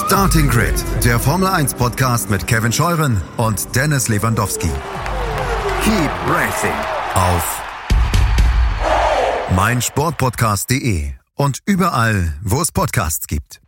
Starting Grid, der Formel 1 Podcast mit Kevin Scheuren und Dennis Lewandowski. Keep racing auf meinsportpodcast.de und überall, wo es Podcasts gibt.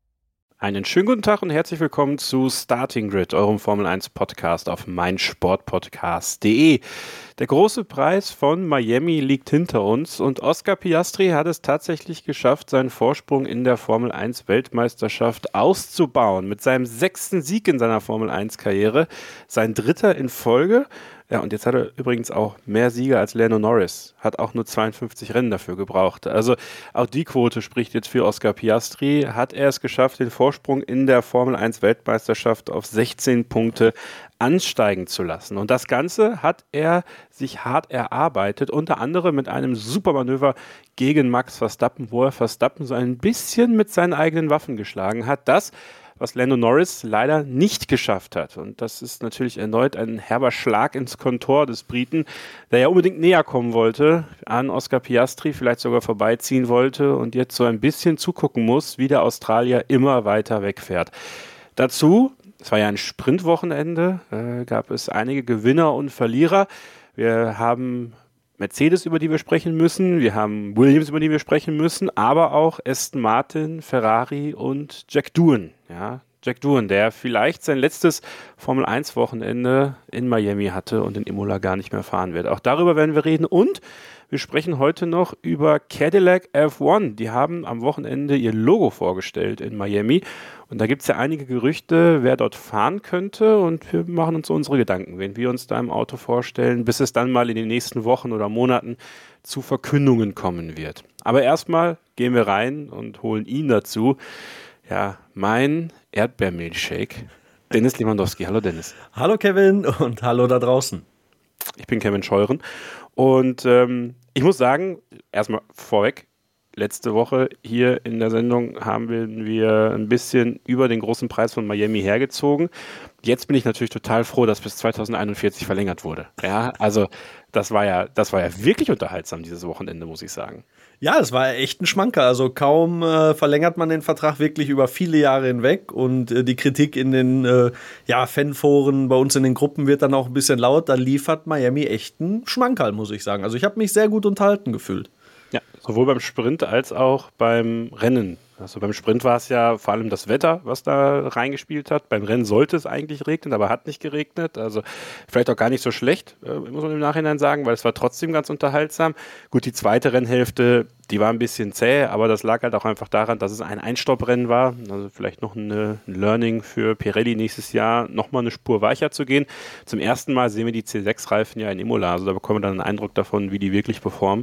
Einen schönen guten Tag und herzlich willkommen zu Starting Grid, eurem Formel 1 Podcast auf meinsportpodcast.de. Der große Preis von Miami liegt hinter uns und Oscar Piastri hat es tatsächlich geschafft, seinen Vorsprung in der Formel 1 Weltmeisterschaft auszubauen. Mit seinem 6. Sieg in seiner Formel 1 Karriere, sein 3. in Folge. Ja, und jetzt hat er übrigens auch mehr Siege als Lando Norris, hat auch nur 52 Rennen dafür gebraucht. Also auch die Quote spricht jetzt für Oscar Piastri. Hat er es geschafft, den Vorsprung in der Formel 1 Weltmeisterschaft auf 16 Punkte ansteigen zu lassen. Und das Ganze hat er sich hart erarbeitet, unter anderem mit einem Supermanöver gegen Max Verstappen, wo er Verstappen so ein bisschen mit seinen eigenen Waffen geschlagen hat. Das, was Lando Norris leider nicht geschafft hat. Und das ist natürlich erneut ein herber Schlag ins Kontor des Briten, der ja unbedingt näher kommen wollte an Oscar Piastri, vielleicht sogar vorbeiziehen wollte und jetzt so ein bisschen zugucken muss, wie der Australier immer weiter wegfährt. Dazu, es war ja ein Sprintwochenende, gab es einige Gewinner und Verlierer. Wir haben Mercedes, über die wir sprechen müssen, wir haben Williams, über die wir sprechen müssen, aber auch Aston Martin, Ferrari und Jack Doohan. Ja, Jack Doohan, der vielleicht sein letztes Formel-1-Wochenende in Miami hatte und in Imola gar nicht mehr fahren wird. Auch darüber werden wir reden und wir sprechen heute noch über Cadillac F1. Die haben am Wochenende ihr Logo vorgestellt in Miami und da gibt es ja einige Gerüchte, wer dort fahren könnte und wir machen uns unsere Gedanken, wen wir uns da im Auto vorstellen, bis es dann mal in den nächsten Wochen oder Monaten zu Verkündungen kommen wird. Aber erstmal gehen wir rein und holen ihn dazu. Ja, mein Erdbeermilchshake. Dennis Lewandowski. Hallo Dennis. Hallo Kevin und hallo da draußen. Ich bin Kevin Scheuren und ich muss sagen, erstmal vorweg, letzte Woche hier in der Sendung haben wir ein bisschen über den großen Preis von Miami hergezogen. Jetzt bin ich natürlich total froh, dass bis 2041 verlängert wurde. Ja, also das war ja wirklich unterhaltsam dieses Wochenende, muss ich sagen. Ja, das war echt ein Schmankerl. Also kaum verlängert man den Vertrag wirklich über viele Jahre hinweg und die Kritik in den Fanforen bei uns in den Gruppen wird dann auch ein bisschen laut. Da liefert Miami echt einen Schmankerl, muss ich sagen. Also ich habe mich sehr gut unterhalten gefühlt. Ja, sowohl beim Sprint als auch beim Rennen. Also beim Sprint war es ja vor allem das Wetter, was da reingespielt hat. Beim Rennen sollte es eigentlich regnen, aber hat nicht geregnet. Also vielleicht auch gar nicht so schlecht, muss man im Nachhinein sagen, weil es war trotzdem ganz unterhaltsam. Gut, die zweite Rennhälfte, die war ein bisschen zäh, aber das lag halt auch einfach daran, dass es ein Einstopprennen war. Also vielleicht noch ein Learning für Pirelli nächstes Jahr, nochmal eine Spur weicher zu gehen. Zum ersten Mal sehen wir die C6-Reifen ja in Imola. Also da bekommen wir dann einen Eindruck davon, wie die wirklich performen.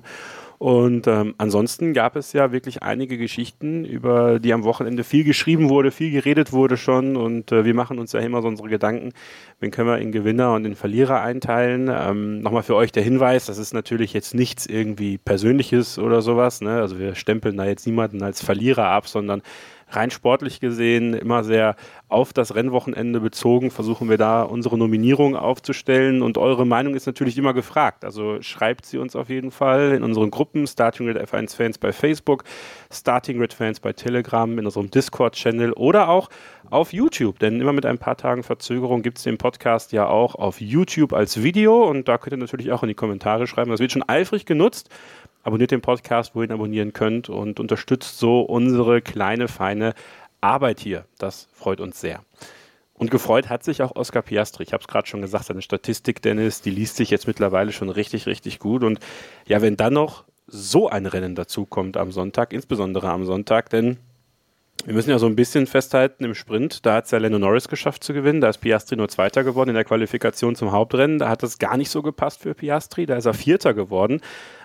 Und ansonsten gab es ja wirklich einige Geschichten, über die am Wochenende viel geschrieben wurde, viel geredet wurde schon und wir machen uns ja immer so unsere Gedanken, wen können wir in Gewinner und in Verlierer einteilen. Nochmal für euch der Hinweis, das ist natürlich jetzt nichts irgendwie Persönliches oder sowas, ne? Also wir stempeln da jetzt niemanden als Verlierer ab, sondern rein sportlich gesehen immer sehr auf das Rennwochenende bezogen, versuchen wir da unsere Nominierung aufzustellen und eure Meinung ist natürlich immer gefragt. Also schreibt sie uns auf jeden Fall in unseren Gruppen, Starting Grid F1 Fans bei Facebook, Starting Grid Fans bei Telegram, in unserem Discord-Channel oder auch auf YouTube, denn immer mit ein paar Tagen Verzögerung gibt es den Podcast ja auch auf YouTube als Video und da könnt ihr natürlich auch in die Kommentare schreiben, das wird schon eifrig genutzt. Abonniert den Podcast, wo ihr ihn abonnieren könnt und unterstützt so unsere kleine, feine Arbeit hier. Das freut uns sehr. Und gefreut hat sich auch Oscar Piastri. Ich habe es gerade schon gesagt, seine Statistik, Dennis, die liest sich jetzt mittlerweile schon richtig, richtig gut. Und ja, wenn dann noch so ein Rennen dazukommt am Sonntag, insbesondere am Sonntag, denn wir müssen ja so ein bisschen festhalten im Sprint, da hat es ja Lando Norris geschafft zu gewinnen, da ist Piastri nur Zweiter geworden in der Qualifikation zum Hauptrennen, da hat es gar nicht so gepasst für Piastri, da ist er Vierter geworden.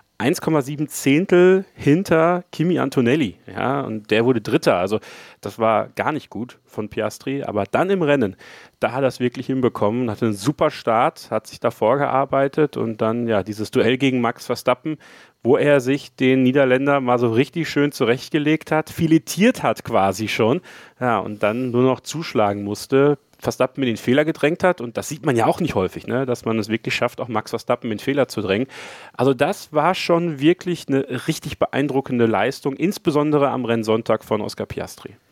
1,7 Zehntel hinter Kimi Antonelli, ja, und der wurde Dritter, also das war gar nicht gut von Piastri, aber dann im Rennen, da hat er es wirklich hinbekommen, hatte einen super Start, hat sich da vorgearbeitet und dann ja dieses Duell gegen Max Verstappen, wo er sich den Niederländer mal so richtig schön zurechtgelegt hat, filetiert hat quasi schon, ja, und dann nur noch zuschlagen musste. Verstappen in den Fehler gedrängt hat und das sieht man ja auch nicht häufig, ne? Dass man es wirklich schafft, auch Max Verstappen in den Fehler zu drängen. Also das war schon wirklich eine richtig beeindruckende Leistung, insbesondere am Rennsonntag von Oscar Piastri.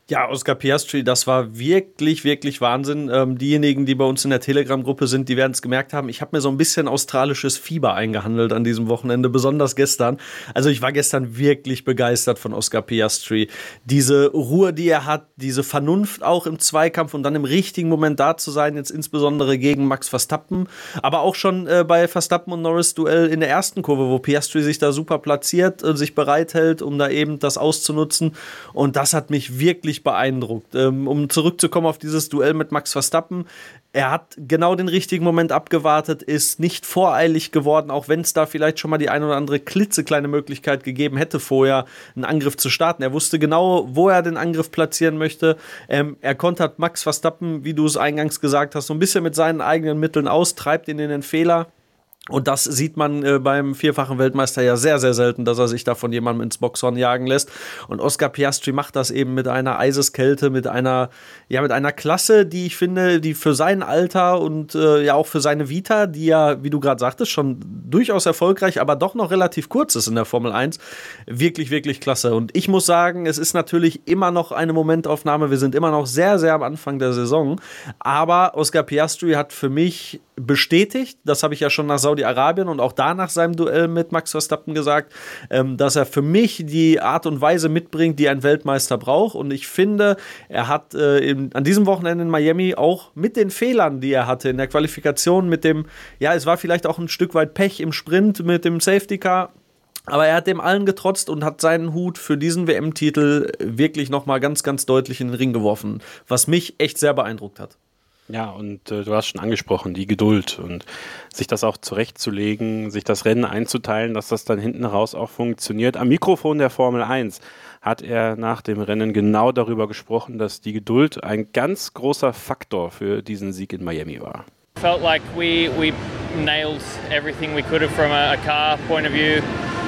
Ja, Oscar Piastri, das war wirklich, wirklich Wahnsinn. Diejenigen, die bei uns in der Telegram-Gruppe sind, die werden es gemerkt haben. Ich habe mir so ein bisschen australisches Fieber eingehandelt an diesem Wochenende, besonders gestern. Also ich war gestern wirklich begeistert von Oscar Piastri. Diese Ruhe, die er hat, diese Vernunft auch im Zweikampf und dann im richtigen Moment da zu sein, jetzt insbesondere gegen Max Verstappen, aber auch schon bei Verstappen und Norris-Duell in der ersten Kurve, wo Piastri sich da super platziert, sich bereithält, um da eben das auszunutzen. Und das hat mich wirklich beeindruckt. Um zurückzukommen auf dieses Duell mit Max Verstappen, er hat genau den richtigen Moment abgewartet, ist nicht voreilig geworden, auch wenn es da vielleicht schon mal die ein oder andere klitzekleine Möglichkeit gegeben hätte, vorher einen Angriff zu starten. Er wusste genau, wo er den Angriff platzieren möchte. Er kontert Max Verstappen, wie du es eingangs gesagt hast, so ein bisschen mit seinen eigenen Mitteln aus, treibt ihn in den Fehler. Und das sieht man beim vierfachen Weltmeister ja sehr, sehr selten, dass er sich da von jemandem ins Boxhorn jagen lässt. Und Oscar Piastri macht das eben mit einer Eiseskälte, mit einer Klasse, die ich finde, die für sein Alter und ja auch für seine Vita, die ja, wie du gerade sagtest, schon durchaus erfolgreich, aber doch noch relativ kurz ist in der Formel 1, wirklich, wirklich klasse. Und ich muss sagen, es ist natürlich immer noch eine Momentaufnahme. Wir sind immer noch sehr, sehr am Anfang der Saison. Aber Oscar Piastri hat für mich bestätigt, das habe ich ja schon nach Saudi-Arabien und auch da nach seinem Duell mit Max Verstappen gesagt, dass er für mich die Art und Weise mitbringt, die ein Weltmeister braucht. Und ich finde, er hat an diesem Wochenende in Miami auch mit den Fehlern, die er hatte in der Qualifikation, mit dem, ja, es war vielleicht auch ein Stück weit Pech im Sprint mit dem Safety Car, aber er hat dem allen getrotzt und hat seinen Hut für diesen WM-Titel wirklich nochmal ganz, ganz deutlich in den Ring geworfen, was mich echt sehr beeindruckt hat. Ja, und du hast schon angesprochen, die Geduld und sich das auch zurechtzulegen, sich das Rennen einzuteilen, dass das dann hinten raus auch funktioniert. Am Mikrofon der Formel 1 hat er nach dem Rennen genau darüber gesprochen, dass die Geduld ein ganz großer Faktor für diesen Sieg in Miami war. Felt like we nailed everything we could have from a car point of view.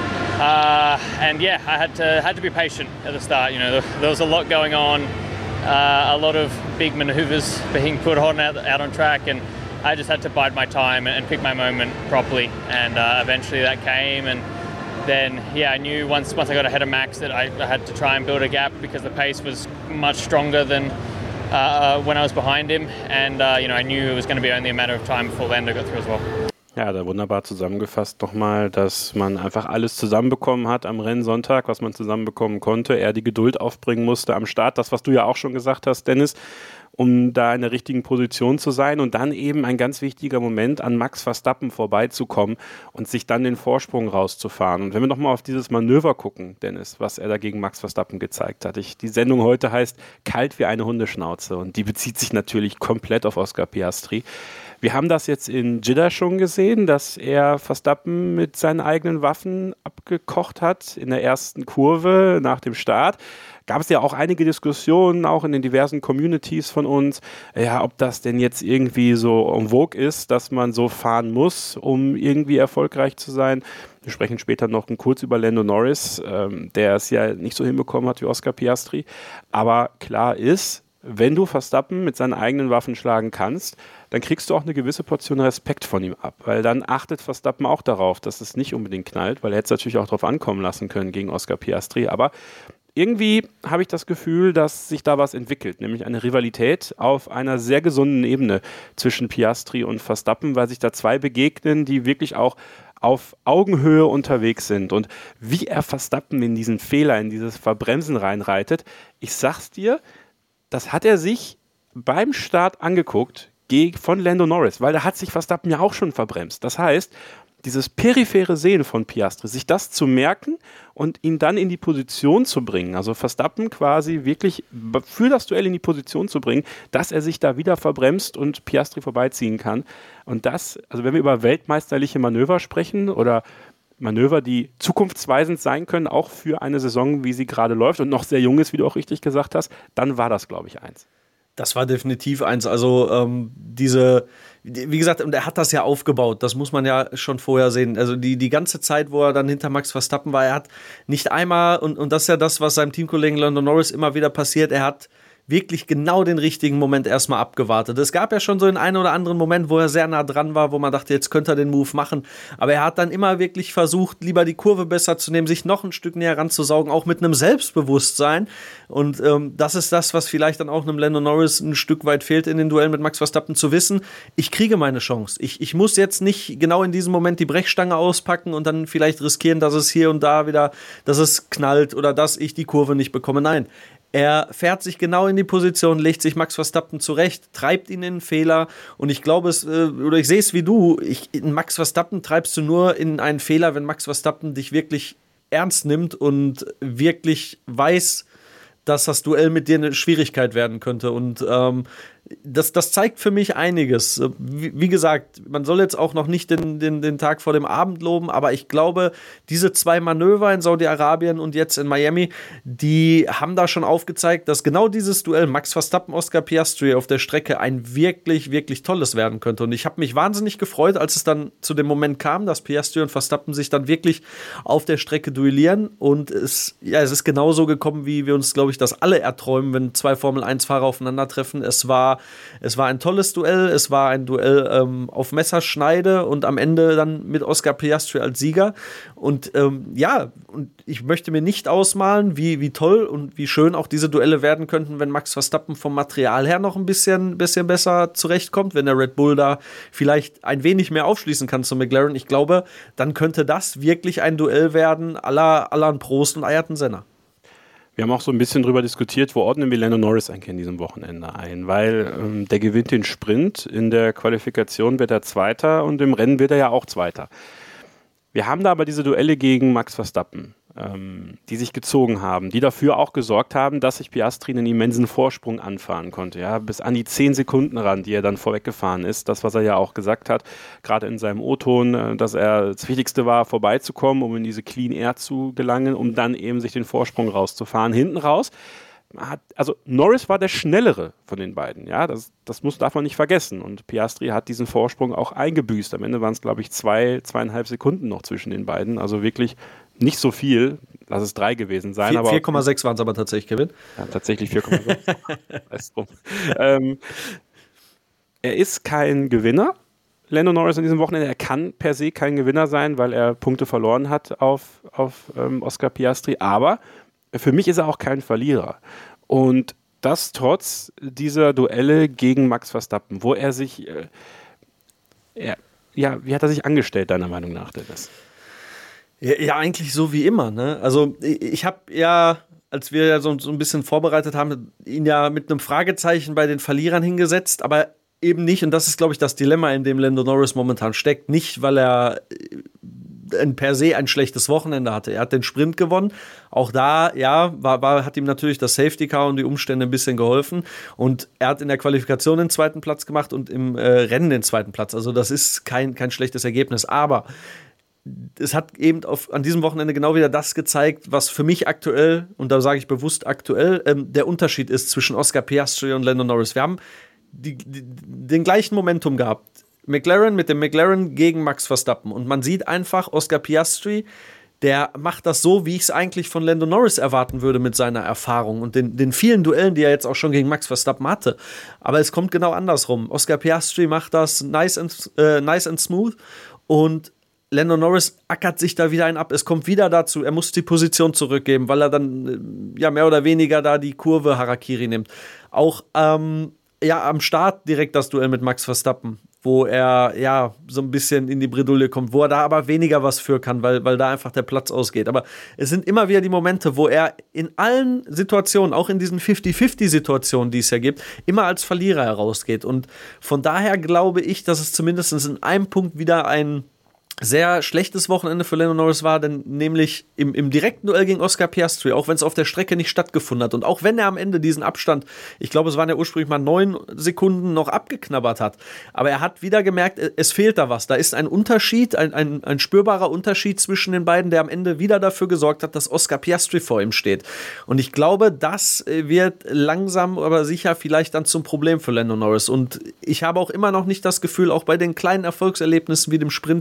And yeah, I had to be patient at the start. You know, there was a lot going on. A lot of big maneuvers being put on out on track, and I just had to bide my time and pick my moment properly, and eventually that came. And then I knew once I got ahead of Max that I had to try and build a gap because the pace was much stronger than when I was behind him, and I knew it was going to be only a matter of time before Lando got through as well. Ja, da wunderbar zusammengefasst nochmal, dass man einfach alles zusammenbekommen hat am Rennsonntag, was man zusammenbekommen konnte. Er die Geduld aufbringen musste am Start. Das, was du ja auch schon gesagt hast, Dennis, um da in der richtigen Position zu sein und dann eben ein ganz wichtiger Moment an Max Verstappen vorbeizukommen und sich dann den Vorsprung rauszufahren. Und wenn wir nochmal auf dieses Manöver gucken, Dennis, was er da gegen Max Verstappen gezeigt hat. Die Sendung heute heißt Kalt wie eine Hundeschnauze und die bezieht sich natürlich komplett auf Oscar Piastri. Wir haben das jetzt in Jeddah schon gesehen, dass er Verstappen mit seinen eigenen Waffen abgekocht hat in der ersten Kurve nach dem Start. Gab es ja auch einige Diskussionen, auch in den diversen Communities von uns, ja, ob das denn jetzt irgendwie so en vogue ist, dass man so fahren muss, um irgendwie erfolgreich zu sein. Wir sprechen später noch kurz über Lando Norris, der es ja nicht so hinbekommen hat wie Oscar Piastri. Aber klar ist, wenn du Verstappen mit seinen eigenen Waffen schlagen kannst, dann kriegst du auch eine gewisse Portion Respekt von ihm ab, weil dann achtet Verstappen auch darauf, dass es nicht unbedingt knallt, weil er hätte es natürlich auch darauf ankommen lassen können gegen Oscar Piastri, aber irgendwie habe ich das Gefühl, dass sich da was entwickelt, nämlich eine Rivalität auf einer sehr gesunden Ebene zwischen Piastri und Verstappen, weil sich da zwei begegnen, die wirklich auch auf Augenhöhe unterwegs sind. Und wie er Verstappen in diesen Fehler, in dieses Verbremsen reinreitet, ich sag's dir, das hat er sich beim Start angeguckt von Lando Norris, weil da hat sich Verstappen ja auch schon verbremst. Das heißt, dieses periphere Sehen von Piastri, sich das zu merken und ihn dann in die Position zu bringen, also Verstappen quasi wirklich für das Duell in die Position zu bringen, dass er sich da wieder verbremst und Piastri vorbeiziehen kann. Und das, also wenn wir über weltmeisterliche Manöver sprechen oder Manöver, die zukunftsweisend sein können, auch für eine Saison, wie sie gerade läuft und noch sehr jung ist, wie du auch richtig gesagt hast, dann war das, glaube ich, eins. Das war definitiv eins. Also wie gesagt, und er hat das ja aufgebaut, das muss man ja schon vorher sehen. Also die ganze Zeit, wo er dann hinter Max Verstappen war, er hat nicht einmal, und das ist ja das, was seinem Teamkollegen Lando Norris immer wieder passiert, er hat wirklich genau den richtigen Moment erstmal abgewartet. Es gab ja schon so den einen oder anderen Moment, wo er sehr nah dran war, wo man dachte, jetzt könnte er den Move machen. Aber er hat dann immer wirklich versucht, lieber die Kurve besser zu nehmen, sich noch ein Stück näher ranzusaugen, auch mit einem Selbstbewusstsein. Und das ist das, was vielleicht dann auch einem Lando Norris ein Stück weit fehlt in den Duellen mit Max Verstappen, zu wissen, ich kriege meine Chance. Ich muss jetzt nicht genau in diesem Moment die Brechstange auspacken und dann vielleicht riskieren, dass es hier und da wieder, dass es knallt oder dass ich die Kurve nicht bekomme. Nein. Er fährt sich genau in die Position, legt sich Max Verstappen zurecht, treibt ihn in einen Fehler und ich glaube ich sehe es wie du, Max Verstappen treibst du nur in einen Fehler, wenn Max Verstappen dich wirklich ernst nimmt und wirklich weiß, dass das Duell mit dir eine Schwierigkeit werden könnte und das zeigt für mich einiges. Wie gesagt, man soll jetzt auch noch nicht den Tag vor dem Abend loben, aber ich glaube, diese 2 Manöver in Saudi-Arabien und jetzt in Miami, die haben da schon aufgezeigt, dass genau dieses Duell Max Verstappen, Oscar Piastri auf der Strecke ein wirklich, wirklich tolles werden könnte. Und ich habe mich wahnsinnig gefreut, als es dann zu dem Moment kam, dass Piastri und Verstappen sich dann wirklich auf der Strecke duellieren. Und es ist genauso gekommen, wie wir uns, glaube ich, das alle erträumen, wenn 2 Formel-1-Fahrer aufeinandertreffen. Es war ein tolles Duell, es war ein Duell auf Messerschneide und am Ende dann mit Oscar Piastri als Sieger. Und und ich möchte mir nicht ausmalen, wie toll und wie schön auch diese Duelle werden könnten, wenn Max Verstappen vom Material her noch ein bisschen besser zurechtkommt, wenn der Red Bull da vielleicht ein wenig mehr aufschließen kann zu McLaren. Ich glaube, dann könnte das wirklich ein Duell werden à la Prost und Ayrton Senna. Wir haben auch so ein bisschen drüber diskutiert, wo ordnen wir Lando Norris eigentlich an diesem Wochenende ein, weil der gewinnt den Sprint, in der Qualifikation wird er Zweiter und im Rennen wird er ja auch Zweiter. Wir haben da aber diese Duelle gegen Max Verstappen, die sich gezogen haben, die dafür auch gesorgt haben, dass sich Piastri einen immensen Vorsprung anfahren konnte, ja, bis an die 10 Sekunden ran, die er dann vorweggefahren ist. Das, was er ja auch gesagt hat, gerade in seinem O-Ton, dass das Wichtigste war, vorbeizukommen, um in diese Clean Air zu gelangen, um dann eben sich den Vorsprung rauszufahren. Hinten raus Norris war der Schnellere von den beiden, ja, das darf man nicht vergessen und Piastri hat diesen Vorsprung auch eingebüßt. Am Ende waren es, glaube ich, 2,5 Sekunden noch zwischen den beiden, also wirklich nicht so viel, lass es 3 gewesen sein. 4,6 waren es aber tatsächlich, Kevin. Ja, tatsächlich 4,6. Er ist kein Gewinner, Lando Norris an diesem Wochenende. Er kann per se kein Gewinner sein, weil er Punkte verloren hat auf Oscar Piastri, aber für mich ist er auch kein Verlierer. Und das trotz dieser Duelle gegen Max Verstappen, wo er sich, wie hat er sich angestellt, deiner Meinung nach, Dennis? Ja, eigentlich so wie immer, ne? Also ich habe ja, als wir ja so ein bisschen vorbereitet haben, ihn ja mit einem Fragezeichen bei den Verlierern hingesetzt, aber eben nicht, und das ist, glaube ich, das Dilemma, in dem Lando Norris momentan steckt, nicht, weil er per se ein schlechtes Wochenende hatte. Er hat den Sprint gewonnen. Auch da, hat ihm natürlich das Safety Car und die Umstände ein bisschen geholfen. Und er hat in der Qualifikation den 2. Platz gemacht und im Rennen den 2. Platz. Also das ist kein schlechtes Ergebnis. Aber es hat eben an diesem Wochenende genau wieder das gezeigt, was für mich aktuell, und da sage ich bewusst aktuell, der Unterschied ist zwischen Oscar Piastri und Lando Norris. Wir haben den gleichen Momentum gehabt. McLaren mit dem McLaren gegen Max Verstappen. Und man sieht einfach, Oscar Piastri, der macht das so, wie ich es eigentlich von Lando Norris erwarten würde mit seiner Erfahrung und den vielen Duellen, die er jetzt auch schon gegen Max Verstappen hatte. Aber es kommt genau andersrum. Oscar Piastri macht das nice and smooth und Lando Norris ackert sich da wieder ein ab. Es kommt wieder dazu, er muss die Position zurückgeben, weil er dann mehr oder weniger da die Kurve Harakiri nimmt. Auch am Start direkt das Duell mit Max Verstappen, wo er so ein bisschen in die Bredouille kommt, wo er da aber weniger was für kann, weil da einfach der Platz ausgeht. Aber es sind immer wieder die Momente, wo er in allen Situationen, auch in diesen 50-50-Situationen, die es ja gibt, immer als Verlierer herausgeht. Und von daher glaube ich, dass es zumindest in einem Punkt wieder ein sehr schlechtes Wochenende für Lando Norris war, denn nämlich im direkten Duell gegen Oscar Piastri, auch wenn es auf der Strecke nicht stattgefunden hat und auch wenn er am Ende diesen Abstand, ich glaube, es waren ja ursprünglich mal 9 Sekunden noch abgeknabbert hat, aber er hat wieder gemerkt, es fehlt da was. Da ist ein Unterschied, ein spürbarer Unterschied zwischen den beiden, der am Ende wieder dafür gesorgt hat, dass Oscar Piastri vor ihm steht. Und ich glaube, das wird langsam, aber sicher vielleicht dann zum Problem für Lando Norris. Und ich habe auch immer noch nicht das Gefühl, auch bei den kleinen Erfolgserlebnissen wie dem Sprintsieg,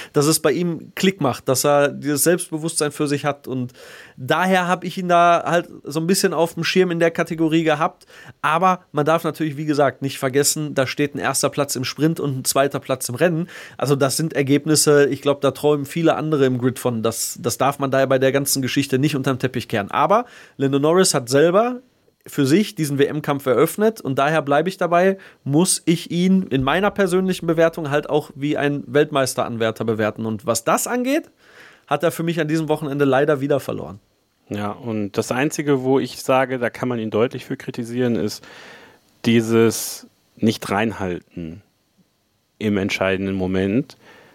dass es bei ihm Klick macht, dass er dieses Selbstbewusstsein für sich hat und daher habe ich ihn da halt so ein bisschen auf dem Schirm in der Kategorie gehabt, aber man darf natürlich, wie gesagt, nicht vergessen, da steht ein erster Platz im Sprint und ein zweiter Platz im Rennen, also das sind Ergebnisse, ich glaube, da träumen viele andere im Grid von, das darf man daher bei der ganzen Geschichte nicht unterm Teppich kehren, aber Lando Norris hat selber für sich diesen WM-Kampf eröffnet und daher bleibe ich dabei, muss ich ihn in meiner persönlichen Bewertung halt auch wie ein Weltmeisteranwärter bewerten. Und was das angeht, hat er für mich an diesem Wochenende leider wieder verloren. Ja, und das Einzige, wo ich sage, da kann man ihn deutlich für kritisieren, ist dieses Nicht-Reinhalten im entscheidenden Moment,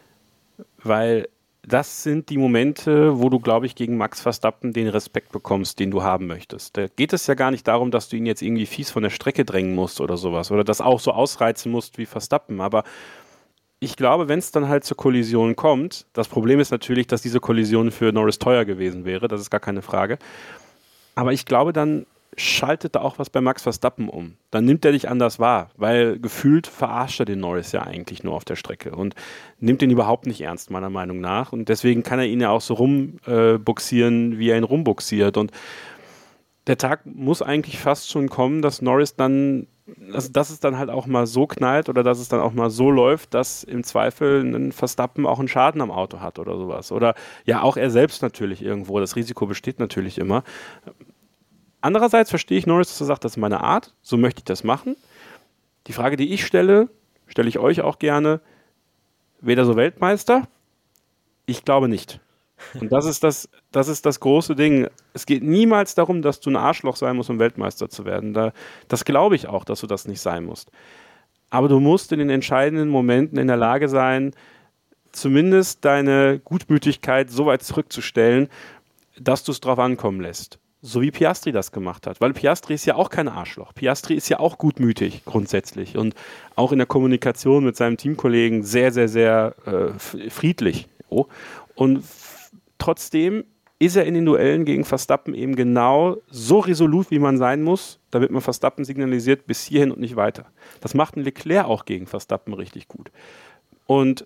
weil das sind die Momente, wo du, glaube ich, gegen Max Verstappen den Respekt bekommst, den du haben möchtest. Da geht es ja gar nicht darum, dass du ihn jetzt irgendwie fies von der Strecke drängen musst oder sowas oder das auch so ausreizen musst wie Verstappen. Aber ich glaube, wenn es dann halt zur Kollision kommt, das Problem ist natürlich, dass diese Kollision für Norris teuer gewesen wäre, das ist gar keine Frage. Aber ich glaube, dann schaltet da auch was bei Max Verstappen um. Dann nimmt er dich anders wahr, weil gefühlt verarscht er den Norris ja eigentlich nur auf der Strecke und nimmt ihn überhaupt nicht ernst, meiner Meinung nach. Und deswegen kann er ihn ja auch so rumbuxieren, wie er ihn rumbuxiert. Und der Tag muss eigentlich fast schon kommen, dass Norris dann, also dass es dann halt auch mal so knallt oder dass es dann auch mal so läuft, dass im Zweifel ein Verstappen auch einen Schaden am Auto hat oder sowas. Oder ja, auch er selbst natürlich irgendwo. Das Risiko besteht natürlich immer. Andererseits verstehe ich Norris, dass er sagt, das ist meine Art, so möchte ich das machen. Die Frage, die ich stelle ich euch auch gerne, wäre er so Weltmeister? Ich glaube nicht. Und das ist das große Ding. Es geht niemals darum, dass du ein Arschloch sein musst, um Weltmeister zu werden. Das glaube ich auch, dass du das nicht sein musst. Aber du musst in den entscheidenden Momenten in der Lage sein, zumindest deine Gutmütigkeit so weit zurückzustellen, dass du es drauf ankommen lässt. So wie Piastri das gemacht hat. Weil Piastri ist ja auch kein Arschloch. Piastri ist ja auch gutmütig grundsätzlich und auch in der Kommunikation mit seinem Teamkollegen sehr, sehr, sehr friedlich. Oh. Und trotzdem ist er in den Duellen gegen Verstappen eben genau so resolut, wie man sein muss, damit man Verstappen signalisiert, bis hierhin und nicht weiter. Das macht ein Leclerc auch gegen Verstappen richtig gut. Und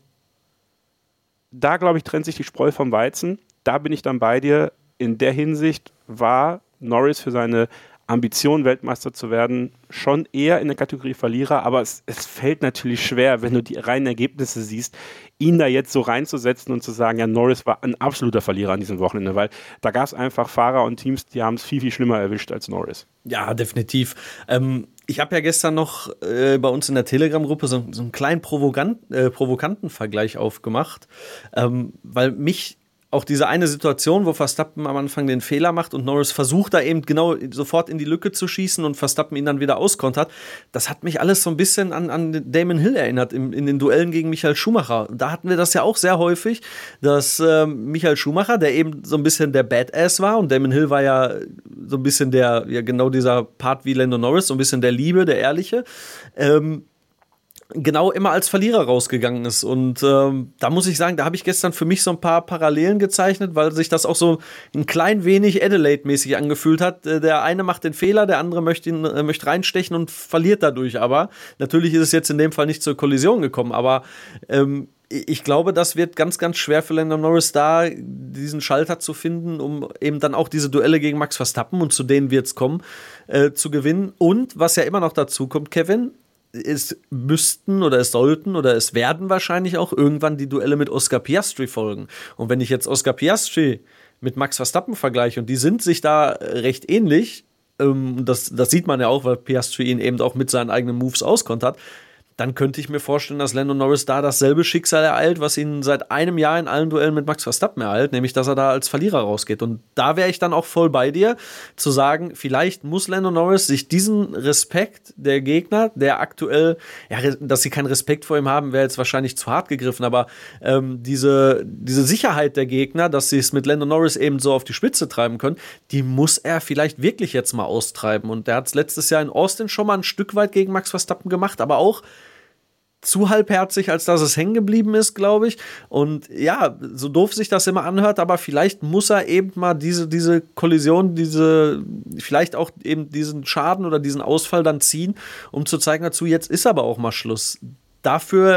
da, glaube ich, trennt sich die Spreu vom Weizen. Da bin ich dann bei dir. In der Hinsicht war Norris für seine Ambition, Weltmeister zu werden, schon eher in der Kategorie Verlierer, aber es fällt natürlich schwer, wenn du die reinen Ergebnisse siehst, ihn da jetzt so reinzusetzen und zu sagen, ja, Norris war ein absoluter Verlierer an diesem Wochenende, weil da gab es einfach Fahrer und Teams, die haben es viel, viel schlimmer erwischt als Norris. Ja, definitiv. Ich habe ja gestern noch bei uns in der Telegram-Gruppe so einen kleinen provokanten Vergleich aufgemacht, weil mich auch diese eine Situation, wo Verstappen am Anfang den Fehler macht und Norris versucht da eben genau sofort in die Lücke zu schießen und Verstappen ihn dann wieder auskontert, das hat mich alles so ein bisschen an Damon Hill erinnert in den Duellen gegen Michael Schumacher. Da hatten wir das ja auch sehr häufig, dass Michael Schumacher, der eben so ein bisschen der Badass war und Damon Hill war ja so ein bisschen genau dieser Part wie Lando Norris, so ein bisschen der Liebe, der Ehrliche, genau immer als Verlierer rausgegangen ist. Und da muss ich sagen, da habe ich gestern für mich so ein paar Parallelen gezeichnet, weil sich das auch so ein klein wenig Adelaide-mäßig angefühlt hat. Der eine macht den Fehler, der andere möchte reinstechen und verliert dadurch. Aber natürlich ist es jetzt in dem Fall nicht zur Kollision gekommen. Aber ich glaube, das wird ganz, ganz schwer für Lando Norris da, diesen Schalter zu finden, um eben dann auch diese Duelle gegen Max Verstappen, und zu denen wird es kommen, zu gewinnen. Und was ja immer noch dazu kommt, Kevin, es müssten oder es sollten oder es werden wahrscheinlich auch irgendwann die Duelle mit Oscar Piastri folgen. Und wenn ich jetzt Oscar Piastri mit Max Verstappen vergleiche und die sind sich da recht ähnlich, das sieht man ja auch, weil Piastri ihn eben auch mit seinen eigenen Moves auskontert, dann könnte ich mir vorstellen, dass Lando Norris da dasselbe Schicksal ereilt, was ihn seit einem Jahr in allen Duellen mit Max Verstappen ereilt, nämlich, dass er da als Verlierer rausgeht. Und da wäre ich dann auch voll bei dir, zu sagen, vielleicht muss Lando Norris sich diesen Respekt der Gegner, der aktuell, ja, dass sie keinen Respekt vor ihm haben, wäre jetzt wahrscheinlich zu hart gegriffen, aber diese Sicherheit der Gegner, dass sie es mit Lando Norris eben so auf die Spitze treiben können, die muss er vielleicht wirklich jetzt mal austreiben. Und der hat es letztes Jahr in Austin schon mal ein Stück weit gegen Max Verstappen gemacht, aber auch zu halbherzig, als dass es hängen geblieben ist, glaube ich. Und ja, so doof sich das immer anhört, aber vielleicht muss er eben mal diese Kollision, vielleicht auch eben diesen Schaden oder diesen Ausfall dann ziehen, um zu zeigen dazu, jetzt ist aber auch mal Schluss. Dafür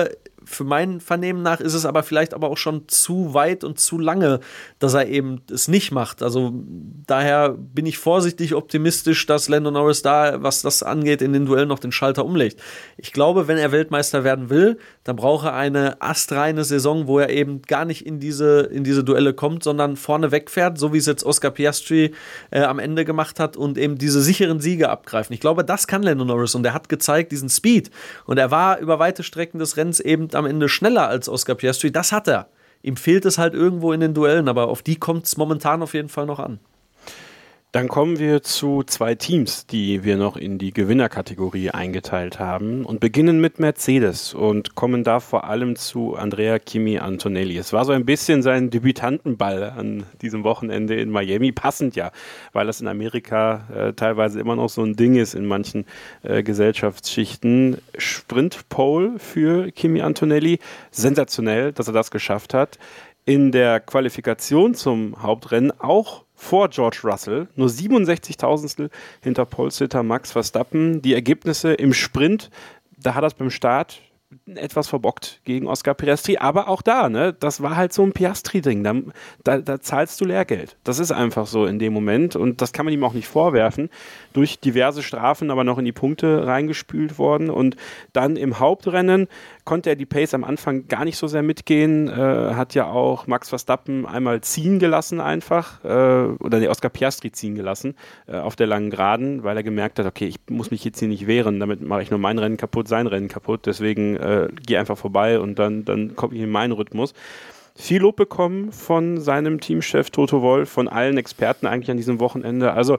Für mein Vernehmen nach ist es aber vielleicht auch schon zu weit und zu lange, dass er eben es nicht macht. Also daher bin ich vorsichtig optimistisch, dass Lando Norris da, was das angeht, in den Duellen noch den Schalter umlegt. Ich glaube, wenn er Weltmeister werden will, dann braucht er eine astreine Saison, wo er eben gar nicht in diese Duelle kommt, sondern vorne wegfährt, so wie es jetzt Oscar Piastri am Ende gemacht hat und eben diese sicheren Siege abgreifen. Ich glaube, das kann Lando Norris und er hat gezeigt, diesen Speed. Und er war über weite Strecken des Rennens eben am Ende schneller als Oscar Piastri. Das hat er. Ihm fehlt es halt irgendwo in den Duellen, aber auf die kommt es momentan auf jeden Fall noch an. Dann kommen wir zu 2 Teams, die wir noch in die Gewinnerkategorie eingeteilt haben und beginnen mit Mercedes und kommen da vor allem zu Andrea Kimi Antonelli. Es war so ein bisschen sein Debütantenball an diesem Wochenende in Miami, passend ja, weil das in Amerika teilweise immer noch so ein Ding ist in manchen Gesellschaftsschichten. Sprint-Pole für Kimi Antonelli, sensationell, dass er das geschafft hat. In der Qualifikation zum Hauptrennen auch vor George Russell, nur 67.000 hinter Pole-Sitter Max Verstappen. Die Ergebnisse im Sprint, da hat er es beim Start etwas verbockt gegen Oscar Piastri, aber auch da, ne, das war halt so ein Piastri-Ding, da zahlst du Lehrgeld. Das ist einfach so in dem Moment und das kann man ihm auch nicht vorwerfen. Durch diverse Strafen aber noch in die Punkte reingespült worden und dann im Hauptrennen konnte er die Pace am Anfang gar nicht so sehr mitgehen, hat ja auch Max Verstappen einmal ziehen gelassen einfach, Oscar Piastri ziehen gelassen auf der langen Geraden, weil er gemerkt hat, okay, ich muss mich jetzt hier nicht wehren, damit mache ich nur mein Rennen kaputt, sein Rennen kaputt, deswegen gehe einfach vorbei und dann komme ich in meinen Rhythmus. Viel Lob bekommen von seinem Teamchef Toto Wolff, von allen Experten eigentlich an diesem Wochenende. Also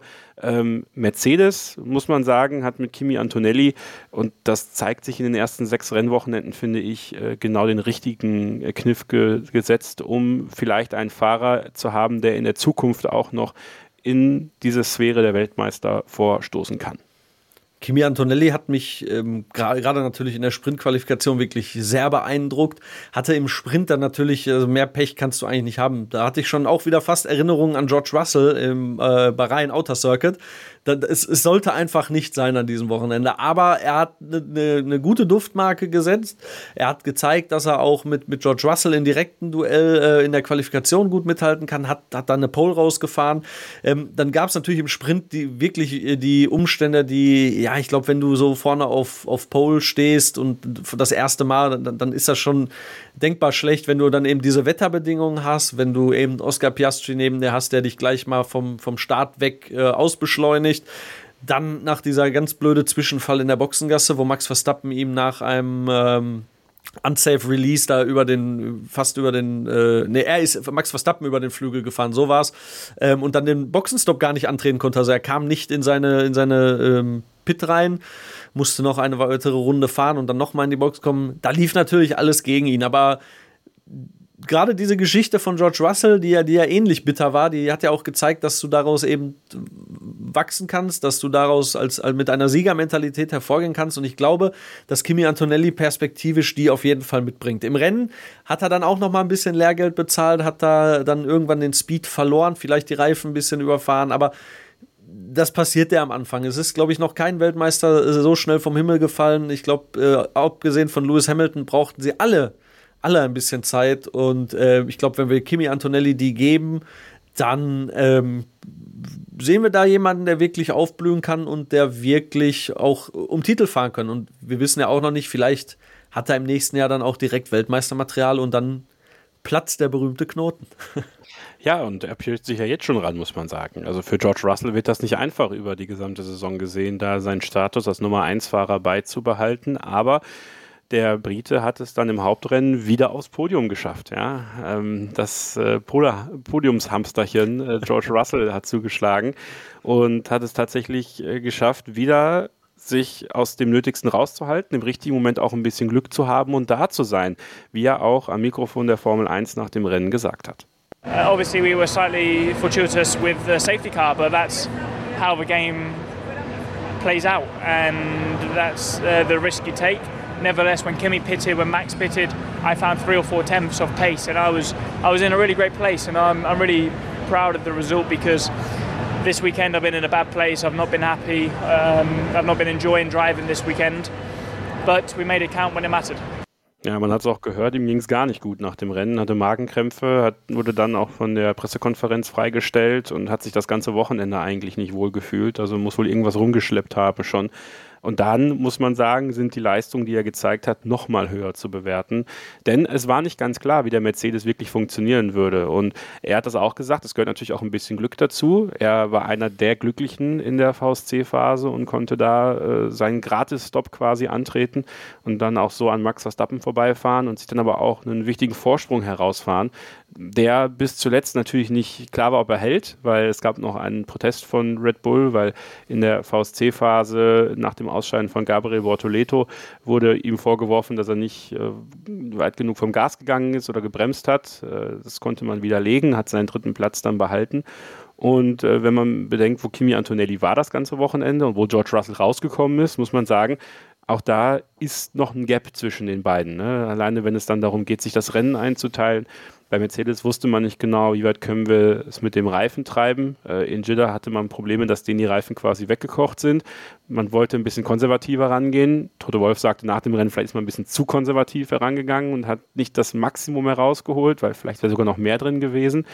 Mercedes, muss man sagen, hat mit Kimi Antonelli, und das zeigt sich in den ersten 6 Rennwochenenden, finde ich, genau den richtigen Kniff gesetzt, um vielleicht einen Fahrer zu haben, der in der Zukunft auch noch in diese Sphäre der Weltmeister vorstoßen kann. Kimi Antonelli hat mich gerade natürlich in der Sprintqualifikation wirklich sehr beeindruckt. Hatte im Sprint dann natürlich, also mehr Pech kannst du eigentlich nicht haben. Da hatte ich schon auch wieder fast Erinnerungen an George Russell im Bahrain Outer Circuit. Es sollte einfach nicht sein an diesem Wochenende. Aber er hat eine gute Duftmarke gesetzt. Er hat gezeigt, dass er auch mit George Russell in direkten Duell in der Qualifikation gut mithalten kann. Hat dann eine Pole rausgefahren. Dann gab es natürlich im Sprint die Umstände, die, ja, ich glaube, wenn du so vorne auf Pole stehst und das erste Mal, dann ist das schon denkbar schlecht, wenn du dann eben diese Wetterbedingungen hast, wenn du eben Oscar Piastri neben dir hast, der dich gleich mal vom Start weg ausbeschleunigt. Dann nach dieser ganz blöde Zwischenfall in der Boxengasse, wo Max Verstappen ihm nach einem Unsafe Release da Max Verstappen über den Flügel gefahren, so war's. Und dann den Boxenstopp gar nicht antreten konnte. Also er kam nicht in seine Pit rein, musste noch eine weitere Runde fahren und dann nochmal in die Box kommen. Da lief natürlich alles gegen ihn, aber gerade diese Geschichte von George Russell, die ja ähnlich bitter war, die hat ja auch gezeigt, dass du daraus eben wachsen kannst, dass du daraus als mit einer Siegermentalität hervorgehen kannst, und ich glaube, dass Kimi Antonelli perspektivisch die auf jeden Fall mitbringt. Im Rennen hat er dann auch noch mal ein bisschen Lehrgeld bezahlt, hat da dann irgendwann den Speed verloren, vielleicht die Reifen ein bisschen überfahren, aber das passiert ja am Anfang. Es ist, glaube ich, noch kein Weltmeister so schnell vom Himmel gefallen. Ich glaube, abgesehen von Lewis Hamilton brauchten sie alle ein bisschen Zeit, und ich glaube, wenn wir Kimi Antonelli die geben, dann sehen wir da jemanden, der wirklich aufblühen kann und der wirklich auch um Titel fahren kann. Und wir wissen ja auch noch nicht, vielleicht hat er im nächsten Jahr dann auch direkt Weltmeistermaterial und dann platzt der berühmte Knoten. Ja, und er pirscht sich ja jetzt schon ran, muss man sagen. Also für George Russell wird das nicht einfach über die gesamte Saison gesehen, da seinen Status als Nummer-1-Fahrer beizubehalten, aber der Brite hat es dann im Hauptrennen wieder aufs Podium geschafft. Ja? Das Podiumshamsterchen George Russell hat zugeschlagen und hat es tatsächlich geschafft, wieder sich aus dem Nötigsten rauszuhalten, im richtigen Moment auch ein bisschen Glück zu haben und da zu sein, wie er auch am Mikrofon der Formel 1 nach dem Rennen gesagt hat. Obviously we were slightly fortuitous with the safety car, but that's how the game plays out, and that's the risk you take. Nevertheless, when Kimi pitted, when Max pitted, I found 3 or 4 tenths of pace, and I was in a really great place, and I'm really proud of the result, because this weekend I've been in a bad place. I've not been happy. I've not been enjoying driving this weekend, but we made it count when it mattered. Ja, man hat es auch gehört, ihm ging es gar nicht gut nach dem Rennen, hatte Magenkrämpfe, wurde dann auch von der Pressekonferenz freigestellt und hat sich das ganze Wochenende eigentlich nicht wohl gefühlt. Also muss wohl irgendwas rumgeschleppt haben schon. Und dann, muss man sagen, sind die Leistungen, die er gezeigt hat, nochmal höher zu bewerten. Denn es war nicht ganz klar, wie der Mercedes wirklich funktionieren würde. Und er hat das auch gesagt, es gehört natürlich auch ein bisschen Glück dazu. Er war einer der Glücklichen in der VSC-Phase und konnte da seinen Gratis-Stop quasi antreten und dann auch so an Max Verstappen vorbeifahren und sich dann aber auch einen wichtigen Vorsprung herausfahren, der bis zuletzt natürlich nicht klar war, ob er hält, weil es gab noch einen Protest von Red Bull, weil in der VSC-Phase nach dem Ausscheiden von Gabriel Bortoleto wurde ihm vorgeworfen, dass er nicht weit genug vom Gas gegangen ist oder gebremst hat. Das konnte man widerlegen, hat seinen 3. Platz dann behalten. Und wenn man bedenkt, wo Kimi Antonelli war das ganze Wochenende und wo George Russell rausgekommen ist, muss man sagen, auch da ist noch ein Gap zwischen den beiden. Ne? Alleine, wenn es dann darum geht, sich das Rennen einzuteilen. Bei Mercedes wusste man nicht genau, wie weit können wir es mit dem Reifen treiben. In Jeddah hatte man Probleme, dass denen die Reifen quasi weggekocht sind. Man wollte ein bisschen konservativer rangehen. Toto Wolff sagte nach dem Rennen, vielleicht ist man ein bisschen zu konservativ herangegangen und hat nicht das Maximum herausgeholt, weil vielleicht wäre sogar noch mehr drin gewesen.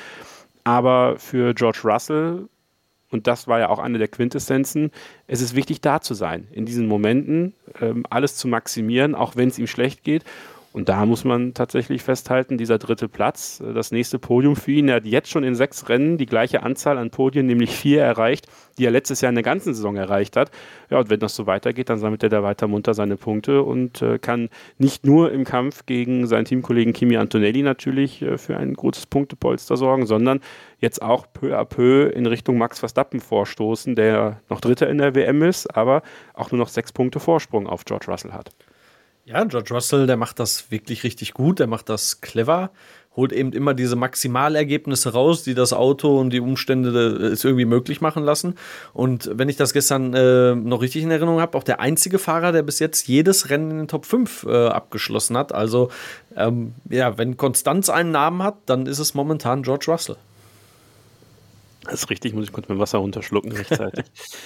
Aber für George Russell, und das war ja auch eine der Quintessenzen, es ist wichtig, da zu sein, in diesen Momenten alles zu maximieren, auch wenn es ihm schlecht geht. Und da muss man tatsächlich festhalten, dieser 3. Platz, das nächste Podium für ihn. Er hat jetzt schon in 6 Rennen die gleiche Anzahl an Podien, nämlich 4 erreicht, die er letztes Jahr in der ganzen Saison erreicht hat. Ja, und wenn das so weitergeht, dann sammelt er da weiter munter seine Punkte und kann nicht nur im Kampf gegen seinen Teamkollegen Kimi Antonelli natürlich für ein großes Punktepolster sorgen, sondern jetzt auch peu à peu in Richtung Max Verstappen vorstoßen, der noch Dritter in der WM ist, aber auch nur noch 6 Punkte Vorsprung auf George Russell hat. Ja, George Russell, der macht das wirklich richtig gut, der macht das clever, holt eben immer diese Maximalergebnisse raus, die das Auto und die Umstände es irgendwie möglich machen lassen. Und wenn ich das gestern noch richtig in Erinnerung habe, auch der einzige Fahrer, der bis jetzt jedes Rennen in den Top 5 abgeschlossen hat. Also wenn Konstanz einen Namen hat, dann ist es momentan George Russell. Das ist richtig, muss ich kurz mein Wasser runterschlucken rechtzeitig.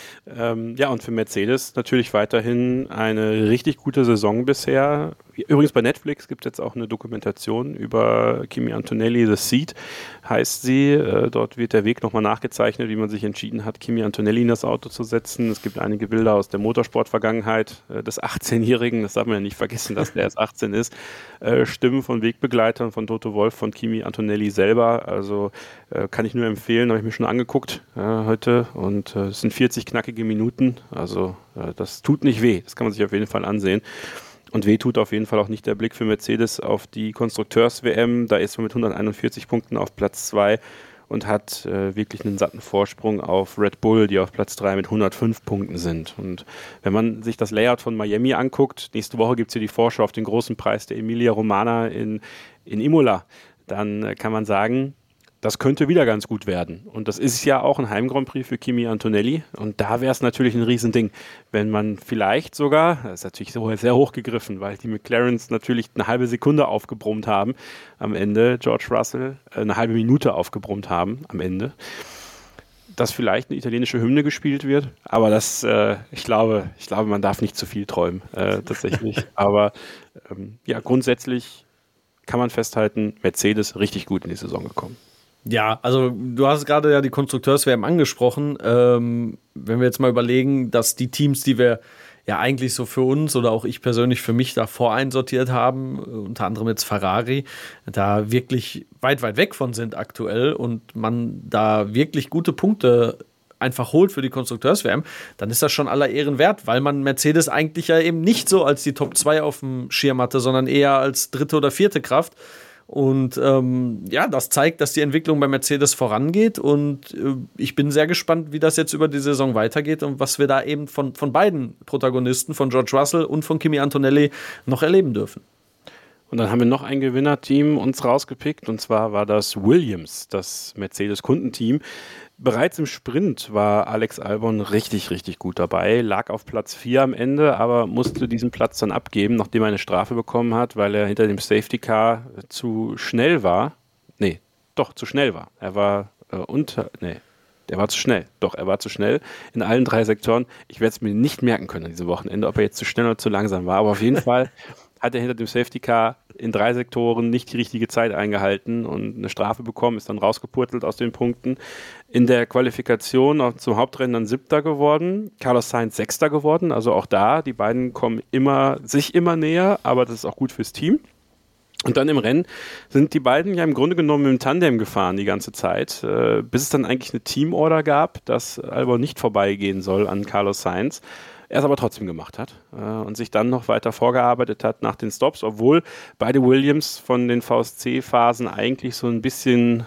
Und für Mercedes natürlich weiterhin eine richtig gute Saison bisher. Übrigens bei Netflix gibt es jetzt auch eine Dokumentation über Kimi Antonelli, The Seat heißt sie. Dort wird der Weg nochmal nachgezeichnet, wie man sich entschieden hat, Kimi Antonelli in das Auto zu setzen. Es gibt einige Bilder aus der Motorsport-Vergangenheit des 18-Jährigen, das darf man ja nicht vergessen, dass der erst 18 ist. Stimmen von Wegbegleitern, von Toto Wolff, von Kimi Antonelli selber. Also kann ich nur empfehlen, habe ich mir schon angeguckt heute und es sind 40 knackige Minuten. Also das tut nicht weh, das kann man sich auf jeden Fall ansehen. Und weh tut auf jeden Fall auch nicht der Blick für Mercedes auf die Konstrukteurs-WM. Da ist man mit 141 Punkten auf Platz 2 und hat wirklich einen satten Vorsprung auf Red Bull, die auf Platz 3 mit 105 Punkten sind. Und wenn man sich das Layout von Miami anguckt, nächste Woche gibt es hier die Vorschau auf den großen Preis der Emilia Romagna in Imola, dann kann man sagen, das könnte wieder ganz gut werden. Und das ist ja auch ein Heim-Grand Prix für Kimi Antonelli. Und da wäre es natürlich ein Riesending, wenn man vielleicht sogar, das ist natürlich so sehr hoch gegriffen, weil die McLarens natürlich eine halbe Sekunde aufgebrummt haben am Ende, George Russell eine halbe Minute aufgebrummt haben am Ende, dass vielleicht eine italienische Hymne gespielt wird. Aber das, ich glaube, man darf nicht zu viel träumen, tatsächlich. Aber grundsätzlich kann man festhalten, Mercedes richtig gut in die Saison gekommen. Ja, also du hast gerade ja die Konstrukteurs-WM angesprochen. Wenn wir jetzt mal überlegen, dass die Teams, die wir ja eigentlich so für uns oder auch ich persönlich für mich da voreinsortiert haben, unter anderem jetzt Ferrari, da wirklich weit, weit weg von sind aktuell und man da wirklich gute Punkte einfach holt für die Konstrukteurs-WM, dann ist das schon aller Ehren wert, weil man Mercedes eigentlich ja eben nicht so als die Top 2 auf dem Schirm hatte, sondern eher als 3. oder 4. Kraft. Und das zeigt, dass die Entwicklung bei Mercedes vorangeht und ich bin sehr gespannt, wie das jetzt über die Saison weitergeht und was wir da eben von beiden Protagonisten, von George Russell und von Kimi Antonelli noch erleben dürfen. Und dann haben wir noch ein Gewinnerteam uns rausgepickt und zwar war das Williams, das Mercedes-Kundenteam. Bereits im Sprint war Alex Albon richtig, richtig gut dabei, lag auf Platz 4 am Ende, aber musste diesen Platz dann abgeben, nachdem er eine Strafe bekommen hat, weil er hinter dem Safety Car zu schnell war. Nee, doch, zu schnell war. Er war der war zu schnell. Doch, er war zu schnell in allen 3 Sektoren. Ich werde es mir nicht merken können an diesem Wochenende, ob er jetzt zu schnell oder zu langsam war, aber auf jeden Fall hat er hinter dem Safety Car in 3 Sektoren nicht die richtige Zeit eingehalten und eine Strafe bekommen, ist dann rausgepurtelt aus den Punkten. In der Qualifikation zum Hauptrennen dann 7. geworden, Carlos Sainz 6. geworden, also auch da, die beiden kommen sich immer näher, aber das ist auch gut fürs Team. Und dann im Rennen sind die beiden ja im Grunde genommen im Tandem gefahren die ganze Zeit, bis es dann eigentlich eine Teamorder gab, dass Albon nicht vorbeigehen soll an Carlos Sainz. Er es aber trotzdem gemacht hat und sich dann noch weiter vorgearbeitet hat nach den Stops, obwohl beide Williams von den VSC-Phasen eigentlich so ein bisschen,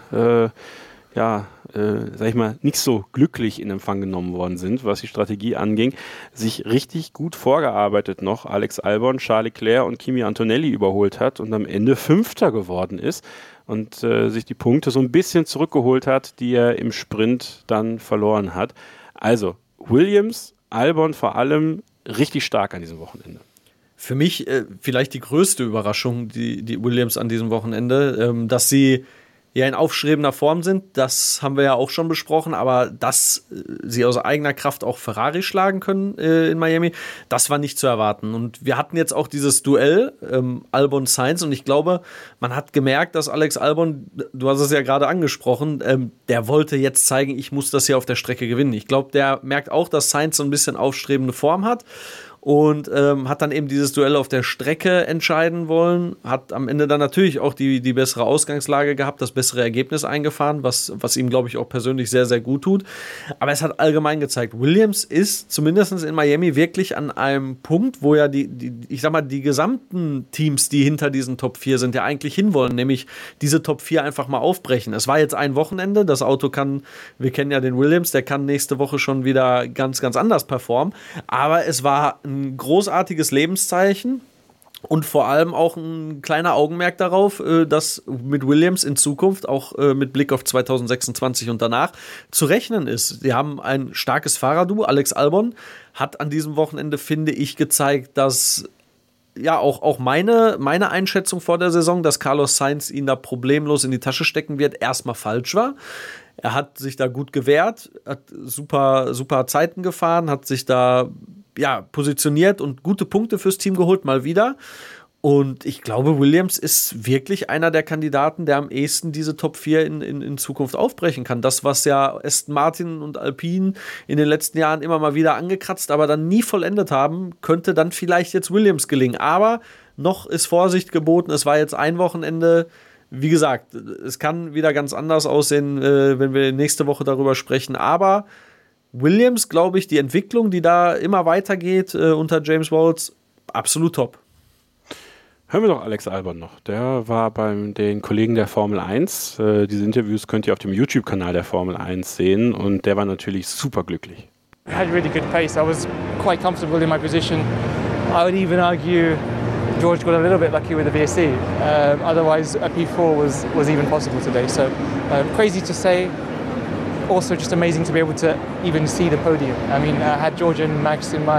sag ich mal, nicht so glücklich in Empfang genommen worden sind, was die Strategie anging, sich richtig gut vorgearbeitet noch Alex Albon, Charles Leclerc und Kimi Antonelli überholt hat und am Ende 5. geworden ist und sich die Punkte so ein bisschen zurückgeholt hat, die er im Sprint dann verloren hat. Also Williams, Albon vor allem richtig stark an diesem Wochenende. Für mich vielleicht die größte Überraschung, die Williams an diesem Wochenende, dass sie ja in aufstrebender Form sind, das haben wir ja auch schon besprochen, aber dass sie aus eigener Kraft auch Ferrari schlagen können in Miami, das war nicht zu erwarten. Und wir hatten jetzt auch dieses Duell Albon-Sainz und ich glaube, man hat gemerkt, dass Alex Albon, du hast es ja gerade angesprochen, der wollte jetzt zeigen, ich muss das hier auf der Strecke gewinnen. Ich glaube, der merkt auch, dass Sainz so ein bisschen aufstrebende Form hat. Und hat dann eben dieses Duell auf der Strecke entscheiden wollen, hat am Ende dann natürlich auch die bessere Ausgangslage gehabt, das bessere Ergebnis eingefahren, was ihm, glaube ich, auch persönlich sehr, sehr gut tut. Aber es hat allgemein gezeigt, Williams ist zumindest in Miami wirklich an einem Punkt, wo ja die gesamten Teams, die hinter diesen Top 4 sind, ja eigentlich hinwollen, nämlich diese Top 4 einfach mal aufbrechen. Es war jetzt ein Wochenende, das Auto wir kennen ja den Williams, der kann nächste Woche schon wieder ganz, ganz anders performen, aber es war ein großartiges Lebenszeichen und vor allem auch ein kleiner Augenmerk darauf, dass mit Williams in Zukunft auch mit Blick auf 2026 und danach zu rechnen ist. Sie haben ein starkes Fahrerduo. Alex Albon hat an diesem Wochenende, finde ich, gezeigt, dass ja auch meine Einschätzung vor der Saison, dass Carlos Sainz ihn da problemlos in die Tasche stecken wird, erstmal falsch war. Er hat sich da gut gewehrt, hat super, super Zeiten gefahren, hat sich da positioniert und gute Punkte fürs Team geholt, mal wieder. Und ich glaube, Williams ist wirklich einer der Kandidaten, der am ehesten diese Top 4 in Zukunft aufbrechen kann. Das, was ja Aston Martin und Alpine in den letzten Jahren immer mal wieder angekratzt, aber dann nie vollendet haben, könnte dann vielleicht jetzt Williams gelingen. Aber noch ist Vorsicht geboten. Es war jetzt ein Wochenende. Wie gesagt, es kann wieder ganz anders aussehen, wenn wir nächste Woche darüber sprechen. Aber Williams, glaube ich, die Entwicklung, die da immer weitergeht unter James Walls, absolut top. Hören wir doch Alex Albon noch. Der war bei den Kollegen der Formel 1. Diese Interviews könnt ihr auf dem YouTube-Kanal der Formel 1 sehen und der war natürlich super glücklich. I had really good pace. I was quite comfortable in my position. I would even argue George got a little bit lucky with the VSC. Otherwise, a P4 was even possible today. So crazy to say. Also, just amazing to be able to even see the podium. I mean, I had George and Max in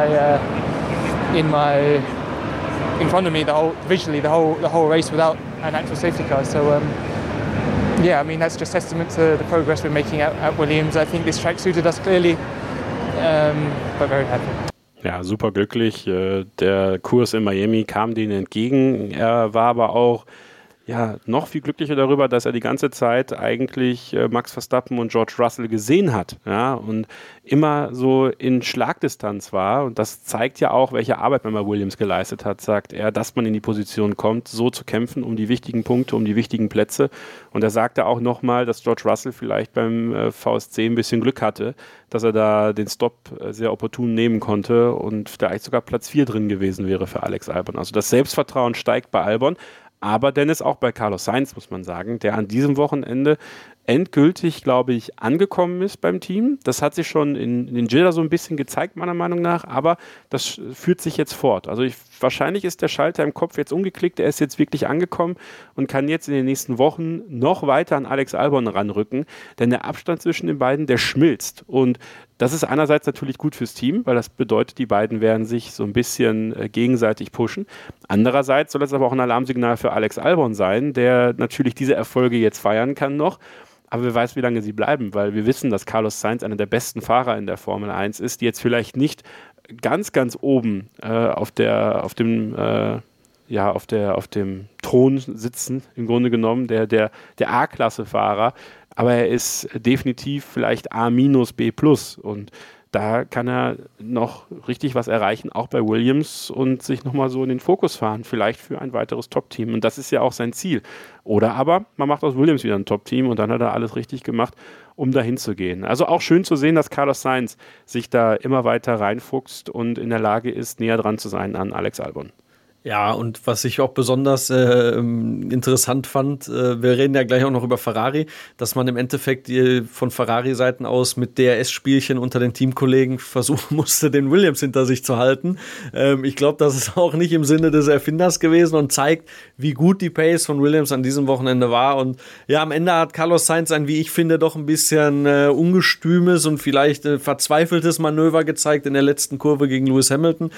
front of me the whole race without an actual safety car. So I mean that's just testament to the progress we're making at Williams. I think this track suited us clearly, but very happy. Ja, super glücklich. Der Kurs in Miami kam denen entgegen. Er war aber auch noch viel glücklicher darüber, dass er die ganze Zeit eigentlich Max Verstappen und George Russell gesehen hat, und immer so in Schlagdistanz war. Und das zeigt ja auch, welche Arbeit man bei Williams geleistet hat, sagt er, dass man in die Position kommt, so zu kämpfen um die wichtigen Punkte, um die wichtigen Plätze. Und er sagte auch nochmal, dass George Russell vielleicht beim VSC ein bisschen Glück hatte, dass er da den Stop sehr opportun nehmen konnte und vielleicht sogar Platz 4 drin gewesen wäre für Alex Albon. Also das Selbstvertrauen steigt bei Albon. Aber Dennis auch bei Carlos Sainz, muss man sagen, der an diesem Wochenende endgültig, glaube ich, angekommen ist beim Team. Das hat sich schon in Jeddah so ein bisschen gezeigt, meiner Meinung nach, aber das führt sich jetzt fort. Also wahrscheinlich ist der Schalter im Kopf jetzt umgeklickt, er ist jetzt wirklich angekommen und kann jetzt in den nächsten Wochen noch weiter an Alex Albon ranrücken, denn der Abstand zwischen den beiden, der schmilzt. Und das ist einerseits natürlich gut fürs Team, weil das bedeutet, die beiden werden sich so ein bisschen gegenseitig pushen. Andererseits soll es aber auch ein Alarmsignal für Alex Albon sein, der natürlich diese Erfolge jetzt feiern kann noch. Aber wer weiß, wie lange sie bleiben, weil wir wissen, dass Carlos Sainz einer der besten Fahrer in der Formel 1 ist, die jetzt vielleicht nicht ganz, ganz oben auf dem auf dem Thron sitzen, im Grunde genommen, der A-Klasse-Fahrer, aber er ist definitiv vielleicht A-, B+, und da kann er noch richtig was erreichen, auch bei Williams, und sich nochmal so in den Fokus fahren, vielleicht für ein weiteres Top-Team. Und das ist ja auch sein Ziel. Oder aber man macht aus Williams wieder ein Top-Team und dann hat er alles richtig gemacht, um dahin zu gehen. Also auch schön zu sehen, dass Carlos Sainz sich da immer weiter reinfuchst und in der Lage ist, näher dran zu sein an Alex Albon. Ja, und was ich auch besonders interessant fand, wir reden ja gleich auch noch über Ferrari, dass man im Endeffekt von Ferrari-Seiten aus mit DRS-Spielchen unter den Teamkollegen versuchen musste, den Williams hinter sich zu halten. Ich glaube, das ist auch nicht im Sinne des Erfinders gewesen und zeigt, wie gut die Pace von Williams an diesem Wochenende war. Und ja, am Ende hat Carlos Sainz ein, wie ich finde, doch ein bisschen ungestümes und vielleicht verzweifeltes Manöver gezeigt in der letzten Kurve gegen Lewis Hamilton.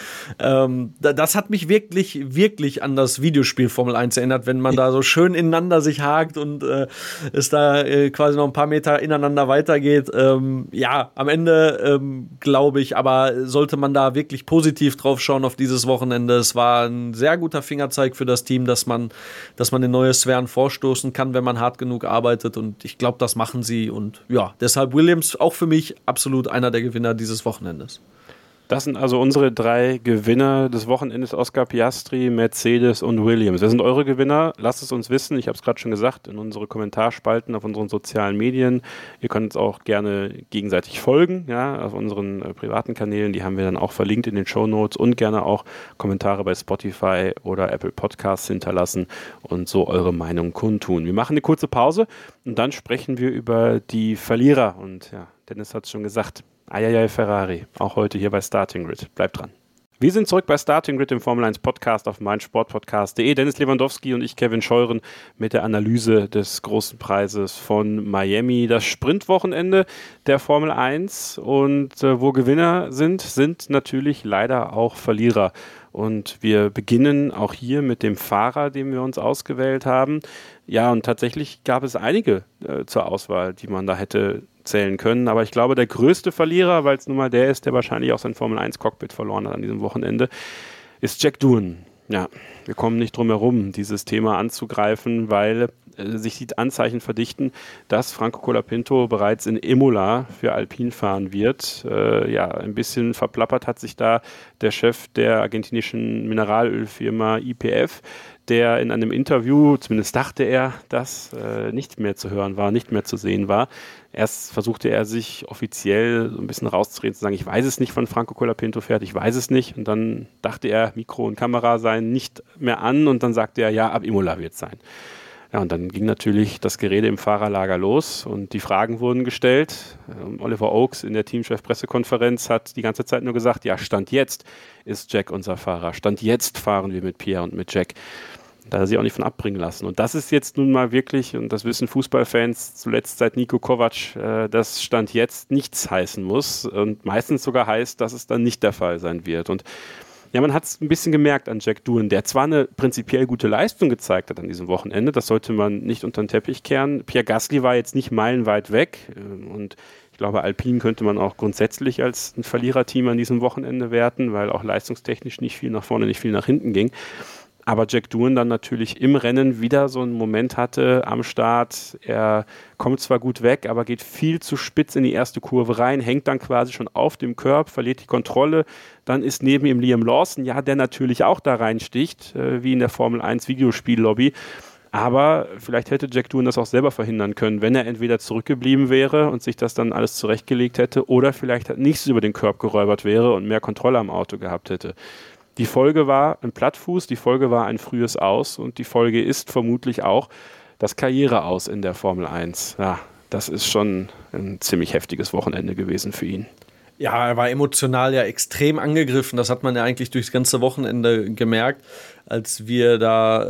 Das hat mich wirklich an das Videospiel Formel 1 erinnert, wenn man da so schön ineinander sich hakt und es da quasi noch ein paar Meter ineinander weitergeht. Ja, am Ende glaube ich, aber sollte man da wirklich positiv drauf schauen auf dieses Wochenende. Es war ein sehr guter Fingerzeig für das Team, dass man in neue Sphären vorstoßen kann, wenn man hart genug arbeitet, und ich glaube, das machen sie, und ja, deshalb Williams auch für mich absolut einer der Gewinner dieses Wochenendes. Das sind also unsere 3 Gewinner des Wochenendes: Oscar Piastri, Mercedes und Williams. Wer sind eure Gewinner? Lasst es uns wissen. Ich habe es gerade schon gesagt, in unsere Kommentarspalten auf unseren sozialen Medien. Ihr könnt uns auch gerne gegenseitig folgen, ja, auf unseren privaten Kanälen. Die haben wir dann auch verlinkt in den Shownotes, und gerne auch Kommentare bei Spotify oder Apple Podcasts hinterlassen und so eure Meinung kundtun. Wir machen eine kurze Pause und dann sprechen wir über die Verlierer. Und ja, Dennis hat es schon gesagt. Eieiei Ferrari, auch heute hier bei Starting Grid. Bleibt dran. Wir sind zurück bei Starting Grid, dem Formel 1 Podcast auf meinsportpodcast.de. Dennis Lewandowski und ich, Kevin Scheuren, mit der Analyse des großen Preises von Miami. Das Sprintwochenende der Formel 1, und wo Gewinner sind natürlich leider auch Verlierer. Und wir beginnen auch hier mit dem Fahrer, den wir uns ausgewählt haben. Ja, und tatsächlich gab es einige zur Auswahl, die man da hätte zählen können. Aber ich glaube, der größte Verlierer, weil es nun mal der ist, der wahrscheinlich auch sein Formel-1-Cockpit verloren hat an diesem Wochenende, ist Jack Doohan. Ja, wir kommen nicht drum herum, dieses Thema anzugreifen, weil sich die Anzeichen verdichten, dass Franco Colapinto bereits in Imola für Alpine fahren wird. Ein bisschen verplappert hat sich da der Chef der argentinischen Mineralölfirma YPF, der in einem Interview, zumindest dachte er, dass nicht mehr zu hören war, nicht mehr zu sehen war. Erst versuchte er sich offiziell so ein bisschen rauszureden, zu sagen, ich weiß es nicht, von Franco Colapinto fährt, ich weiß es nicht. Und dann dachte er, Mikro und Kamera seien nicht mehr an, und dann sagte er, ja, ab Imola wird es sein. Ja, und dann ging natürlich das Gerede im Fahrerlager los und die Fragen wurden gestellt. Oliver Oakes in der Teamchef-Pressekonferenz hat die ganze Zeit nur gesagt, ja, Stand jetzt ist Jack unser Fahrer. Stand jetzt fahren wir mit Pierre und mit Jack. Da hat er sich auch nicht von abbringen lassen. Und das ist jetzt nun mal wirklich, und das wissen Fußballfans zuletzt seit Niko Kovac, dass Stand jetzt nichts heißen muss und meistens sogar heißt, dass es dann nicht der Fall sein wird. Und ja, man hat es ein bisschen gemerkt an Jack Doohan, der zwar eine prinzipiell gute Leistung gezeigt hat an diesem Wochenende, das sollte man nicht unter den Teppich kehren. Pierre Gasly war jetzt nicht meilenweit weg, und ich glaube, Alpine könnte man auch grundsätzlich als ein Verliererteam an diesem Wochenende werten, weil auch leistungstechnisch nicht viel nach vorne, nicht viel nach hinten ging. Aber Jack Doohan dann natürlich im Rennen wieder so einen Moment hatte am Start. Er kommt zwar gut weg, aber geht viel zu spitz in die erste Kurve rein, hängt dann quasi schon auf dem Curb, verliert die Kontrolle. Dann ist neben ihm Liam Lawson, ja, der natürlich auch da reinsticht, wie in der Formel 1 Videospiellobby. Aber vielleicht hätte Jack Doohan das auch selber verhindern können, wenn er entweder zurückgeblieben wäre und sich das dann alles zurechtgelegt hätte, oder vielleicht nichts über den Curb geräubert wäre und mehr Kontrolle am Auto gehabt hätte. Die Folge war ein Plattfuß, die Folge war ein frühes Aus, und die Folge ist vermutlich auch das Karriereaus in der Formel 1. Ja, das ist schon ein ziemlich heftiges Wochenende gewesen für ihn. Ja, er war emotional ja extrem angegriffen. Das hat man ja eigentlich durchs ganze Wochenende gemerkt, als wir da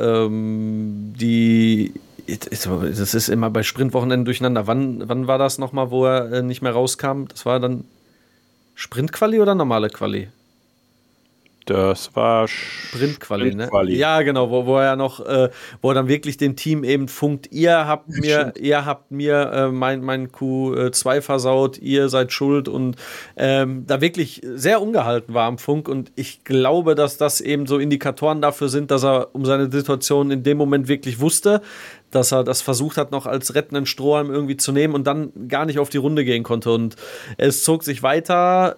das ist immer bei Sprintwochenenden durcheinander. Wann war das nochmal, wo er nicht mehr rauskam? Das war dann Sprintquali oder normale Quali? Das war Sprintquali, ne? Ja, genau, wo er noch, wo er dann wirklich dem Team eben funkt, ihr habt mir mein Q2 versaut, ihr seid schuld und da wirklich sehr ungehalten war am Funk und ich glaube, dass das eben so Indikatoren dafür sind, dass er um seine Situation in dem Moment wirklich wusste, dass er das versucht hat, noch als rettenden Strohhalm irgendwie zu nehmen und dann gar nicht auf die Runde gehen konnte und es zog sich weiter,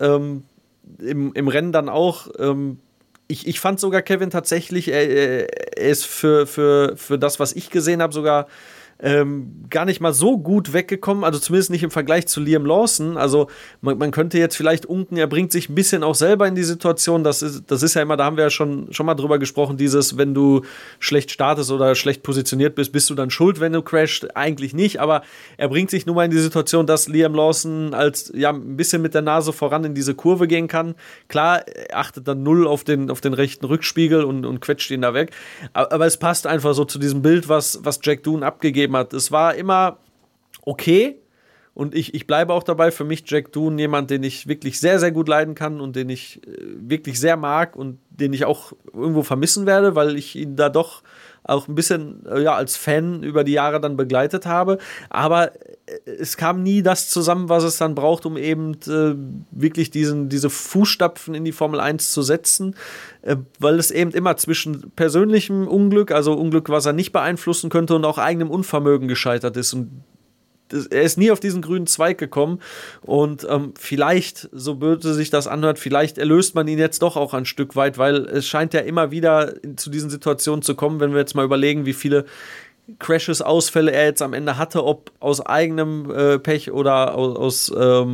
im Rennen dann auch. Ich fand sogar Kevin tatsächlich, er ist für das, was ich gesehen habe, sogar gar nicht mal so gut weggekommen, also zumindest nicht im Vergleich zu Liam Lawson. Also man könnte jetzt vielleicht unken, er bringt sich ein bisschen auch selber in die Situation. Das ist ja immer, da haben wir ja schon mal drüber gesprochen, dieses, wenn du schlecht startest oder schlecht positioniert bist du dann schuld, wenn du crashst? Eigentlich nicht, aber er bringt sich nun mal in die Situation, dass Liam Lawson als ein bisschen mit der Nase voran in diese Kurve gehen kann. Klar, er achtet dann null auf den rechten Rückspiegel und quetscht ihn da weg. Aber es passt einfach so zu diesem Bild, was Jack Doohan abgegeben hat. Es war immer okay und ich bleibe auch dabei, für mich Jack Doohan jemand, den ich wirklich sehr, sehr gut leiden kann und den ich wirklich sehr mag und den ich auch irgendwo vermissen werde, weil ich ihn da doch auch ein bisschen als Fan über die Jahre dann begleitet habe, aber es kam nie das zusammen, was es dann braucht, um eben wirklich diese Fußstapfen in die Formel 1 zu setzen, weil es eben immer zwischen persönlichem Unglück, also Unglück, was er nicht beeinflussen könnte und auch eigenem Unvermögen gescheitert ist und er ist nie auf diesen grünen Zweig gekommen und vielleicht, so böse sich das anhört, vielleicht erlöst man ihn jetzt doch auch ein Stück weit, weil es scheint ja immer wieder zu diesen Situationen zu kommen, wenn wir jetzt mal überlegen, wie viele Crashes, Ausfälle er jetzt am Ende hatte, ob aus eigenem Pech oder aus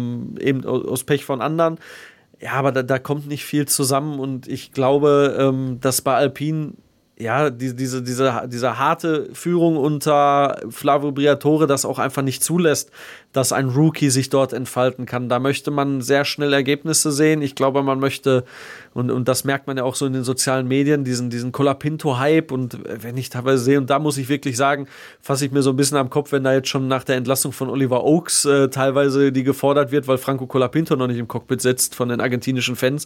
Pech von anderen. Ja, aber da kommt nicht viel zusammen und ich glaube, dass bei Alpine diese harte Führung unter Flavio Briatore das auch einfach nicht zulässt, dass ein Rookie sich dort entfalten kann. Da möchte man sehr schnell Ergebnisse sehen. Ich glaube, man möchte, und das merkt man ja auch so in den sozialen Medien, diesen Colapinto-Hype und wenn ich teilweise sehe, und da muss ich wirklich sagen, fasse ich mir so ein bisschen am Kopf, wenn da jetzt schon nach der Entlassung von Oliver Oaks teilweise die gefordert wird, weil Franco Colapinto noch nicht im Cockpit sitzt von den argentinischen Fans.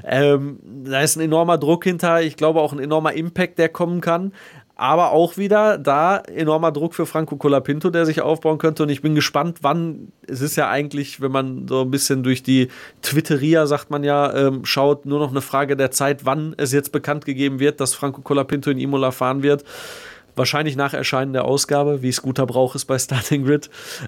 Da ist ein enormer Druck hinter, ich glaube auch ein enormer Impact, der kommen kann, aber auch wieder da enormer Druck für Franco Colapinto, der sich aufbauen könnte und ich bin gespannt, wann, es ist ja eigentlich, wenn man so ein bisschen durch die Twitteria, sagt man ja, schaut, nur noch eine Frage der Zeit, wann es jetzt bekannt gegeben wird, dass Franco Colapinto in Imola fahren wird, wahrscheinlich nach Erscheinen der Ausgabe, wie es guter Brauch ist bei Starting Grid.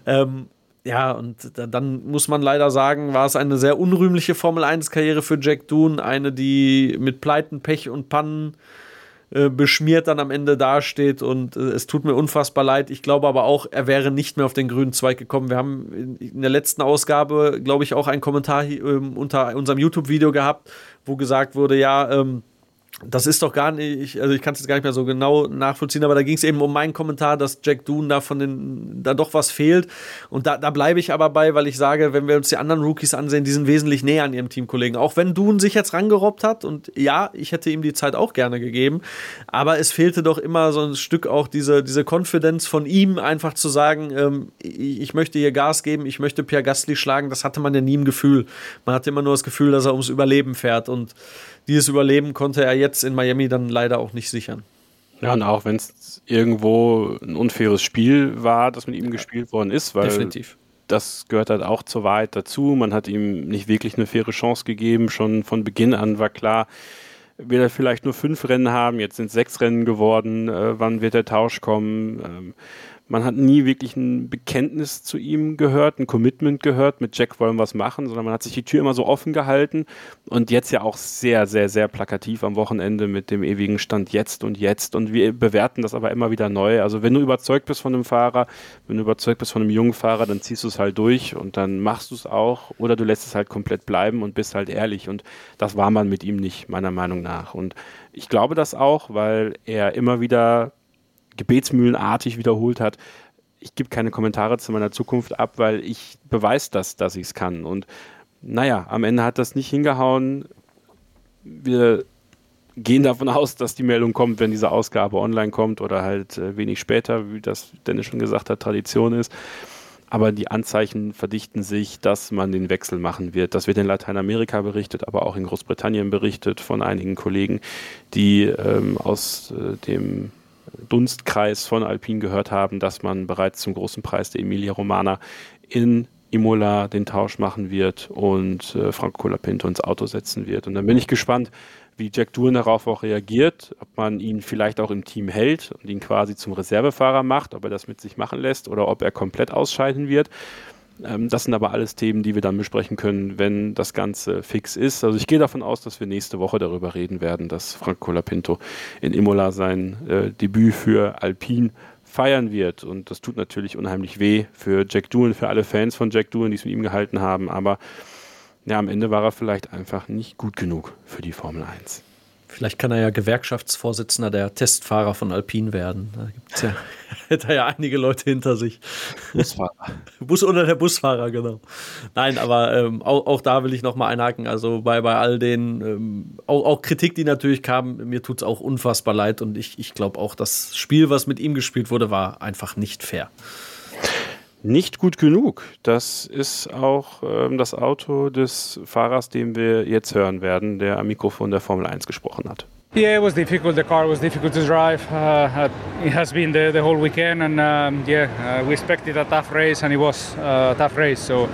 Ja, und dann muss man leider sagen, war es eine sehr unrühmliche Formel-1-Karriere für Jack Doohan, eine, die mit Pleiten, Pech und Pannen beschmiert dann am Ende dasteht und es tut mir unfassbar leid. Ich glaube aber auch, er wäre nicht mehr auf den grünen Zweig gekommen. Wir haben in der letzten Ausgabe, glaube ich, auch einen Kommentar unter unserem YouTube-Video gehabt, wo gesagt wurde, das ist doch gar nicht, also ich kann es jetzt gar nicht mehr so genau nachvollziehen, aber da ging es eben um meinen Kommentar, dass Jack Doohan da doch was fehlt und da bleibe ich aber bei, weil ich sage, wenn wir uns die anderen Rookies ansehen, die sind wesentlich näher an ihrem Teamkollegen, auch wenn Doohan sich jetzt rangerobbt hat und ja, ich hätte ihm die Zeit auch gerne gegeben, aber es fehlte doch immer so ein Stück auch diese Confidence von ihm, einfach zu sagen, ich möchte hier Gas geben, ich möchte Pierre Gasly schlagen, das hatte man ja nie im Gefühl, man hatte immer nur das Gefühl, dass er ums Überleben fährt und dieses Überleben konnte er jetzt in Miami dann leider auch nicht sichern. Ja, und auch wenn es irgendwo ein unfaires Spiel war, das mit ihm gespielt worden ist, weil definitiv. Das gehört halt auch zur Wahrheit dazu. Man hat ihm nicht wirklich eine faire Chance gegeben. Schon von Beginn an war klar, wird er vielleicht nur 5 Rennen haben, jetzt sind es 6 Rennen geworden. Wann wird der Tausch kommen? Man hat nie wirklich ein Bekenntnis zu ihm gehört, ein Commitment gehört, mit Jack wollen wir was machen, sondern man hat sich die Tür immer so offen gehalten und jetzt ja auch sehr, sehr, sehr plakativ am Wochenende mit dem ewigen Stand jetzt und wir bewerten das aber immer wieder neu. Also wenn du überzeugt bist von einem Fahrer, wenn du überzeugt bist von einem jungen Fahrer, dann ziehst du es halt durch und dann machst du es auch oder du lässt es halt komplett bleiben und bist halt ehrlich und das war man mit ihm nicht, meiner Meinung nach. Und ich glaube das auch, weil er immer wieder gebetsmühlenartig wiederholt hat, ich gebe keine Kommentare zu meiner Zukunft ab, weil ich beweise das, dass ich es kann. Und naja, am Ende hat das nicht hingehauen. Wir gehen davon aus, dass die Meldung kommt, wenn diese Ausgabe online kommt oder halt wenig später, wie das Dennis schon gesagt hat, Tradition ist. Aber die Anzeichen verdichten sich, dass man den Wechsel machen wird. Das wird in Lateinamerika berichtet, aber auch in Großbritannien berichtet von einigen Kollegen, die aus dem Dunstkreis von Alpine gehört haben, dass man bereits zum großen Preis der Emilia-Romagna in Imola den Tausch machen wird und Franco Colapinto ins Auto setzen wird. Und dann bin ich gespannt, wie Jack Doohan darauf auch reagiert, ob man ihn vielleicht auch im Team hält und ihn quasi zum Reservefahrer macht, ob er das mit sich machen lässt oder ob er komplett ausscheiden wird. Das sind aber alles Themen, die wir dann besprechen können, wenn das Ganze fix ist. Also ich gehe davon aus, dass wir nächste Woche darüber reden werden, dass Franco Colapinto in Imola sein Debüt für Alpine feiern wird. Und das tut natürlich unheimlich weh für Jack Doohan, für alle Fans von Jack Doohan, die es mit ihm gehalten haben. Aber ja, am Ende war er vielleicht einfach nicht gut genug für die Formel 1. Vielleicht kann er ja Gewerkschaftsvorsitzender der Testfahrer von Alpine werden. Da gibt's ja, hätte er ja einige Leute hinter sich. Busfahrer. Oder der Busfahrer, genau. Nein, aber auch da will ich nochmal einhaken. Also bei all den, auch Kritik, die natürlich kam, mir tut's auch unfassbar leid. Und ich glaube auch, das Spiel, was mit ihm gespielt wurde, war einfach nicht fair. Nicht gut genug. Das ist auch das Auto des Fahrers, den wir jetzt hören werden, der am Mikrofon der Formel 1 gesprochen hat. Yeah, it was difficult. The car was difficult to drive. It has been the whole weekend, and we expected a tough race, and it was a tough race. So,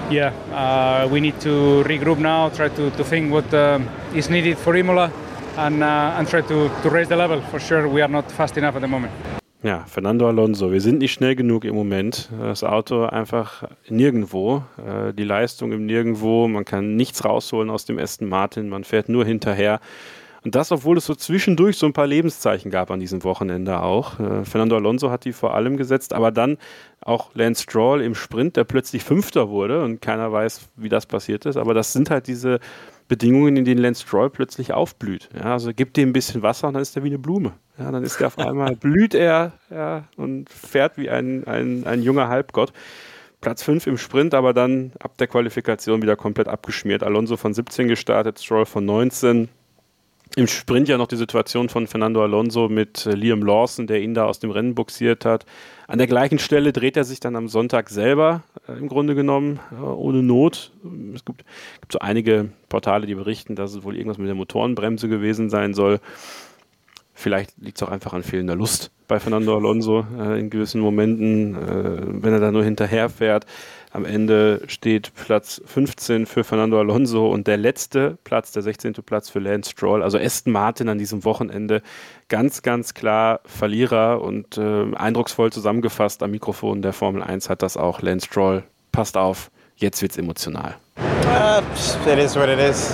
we need to regroup now, try to think what is needed for Imola, and try to raise the level. For sure, we are not fast enough at the moment. Ja, Fernando Alonso, wir sind nicht schnell genug im Moment. Das Auto einfach nirgendwo, die Leistung im Nirgendwo, man kann nichts rausholen aus dem Aston Martin, man fährt nur hinterher. Und das, obwohl es so zwischendurch so ein paar Lebenszeichen gab an diesem Wochenende auch. Fernando Alonso hat die vor allem gesetzt, aber dann auch Lance Stroll im Sprint, der plötzlich Fünfter wurde und keiner weiß, wie das passiert ist. Aber das sind halt diese Bedingungen, in denen Lance Stroll plötzlich aufblüht. Ja, also gibt dem ein bisschen Wasser und dann ist er wie eine Blume. Ja, dann ist er auf einmal, blüht er und fährt wie ein junger Halbgott. Platz 5 im Sprint, aber dann ab der Qualifikation wieder komplett abgeschmiert. Alonso von 17 gestartet, Stroll von 19. Im Sprint ja noch die Situation von Fernando Alonso mit Liam Lawson, der ihn da aus dem Rennen boxiert hat. An der gleichen Stelle dreht er sich dann am Sonntag selber, im Grunde genommen, ohne Not. Es gibt so einige Portale, die berichten, dass es wohl irgendwas mit der Motorenbremse gewesen sein soll. Vielleicht liegt es auch einfach an fehlender Lust bei Fernando Alonso in gewissen Momenten, wenn er da nur hinterher fährt. Am Ende steht Platz 15 für Fernando Alonso und der letzte Platz, der 16. Platz für Lance Stroll. Also Aston Martin an diesem Wochenende ganz, ganz klar Verlierer und eindrucksvoll zusammengefasst am Mikrofon der Formel 1 hat das auch Lance Stroll. Passt auf, jetzt wird's emotional. It is what it is.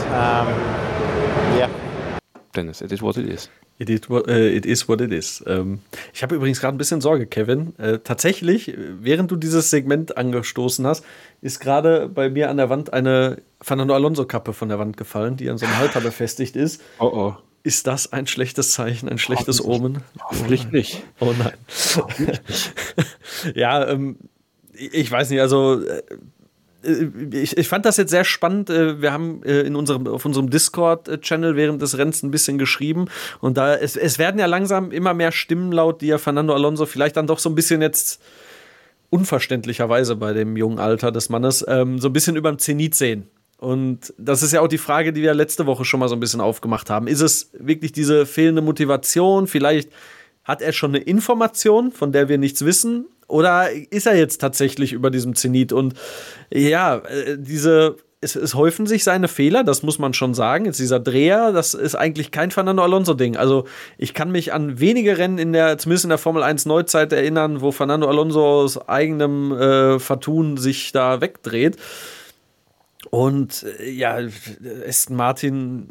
Dennis, it is what it is. It is what it is. Ich habe übrigens gerade ein bisschen Sorge, Kevin. Tatsächlich, während du dieses Segment angestoßen hast, ist gerade bei mir an der Wand eine Fernando Alonso-Kappe von der Wand gefallen, die an so einem Halter befestigt ist. Oh. Ist das ein schlechtes Zeichen, ein schlechtes Omen? Hoffentlich nicht. Oh nein. Hoffentlich nicht. Ja, ich weiß nicht, also ich fand das jetzt sehr spannend. Wir haben auf unserem Discord-Channel während des Rennens ein bisschen geschrieben und da es werden ja langsam immer mehr Stimmen laut, die ja Fernando Alonso vielleicht dann doch so ein bisschen jetzt unverständlicherweise bei dem jungen Alter des Mannes so ein bisschen über dem Zenit sehen. Und das ist ja auch die Frage, die wir letzte Woche schon mal so ein bisschen aufgemacht haben. Ist es wirklich diese fehlende Motivation? Vielleicht hat er schon eine Information, von der wir nichts wissen? Oder ist er jetzt tatsächlich über diesem Zenit? Und ja, es häufen sich seine Fehler, das muss man schon sagen. Jetzt dieser Dreher, das ist eigentlich kein Fernando Alonso-Ding. Also ich kann mich an wenige Rennen zumindest in der Formel 1 Neuzeit erinnern, wo Fernando Alonso aus eigenem Vertun sich da wegdreht. Und Aston Martin,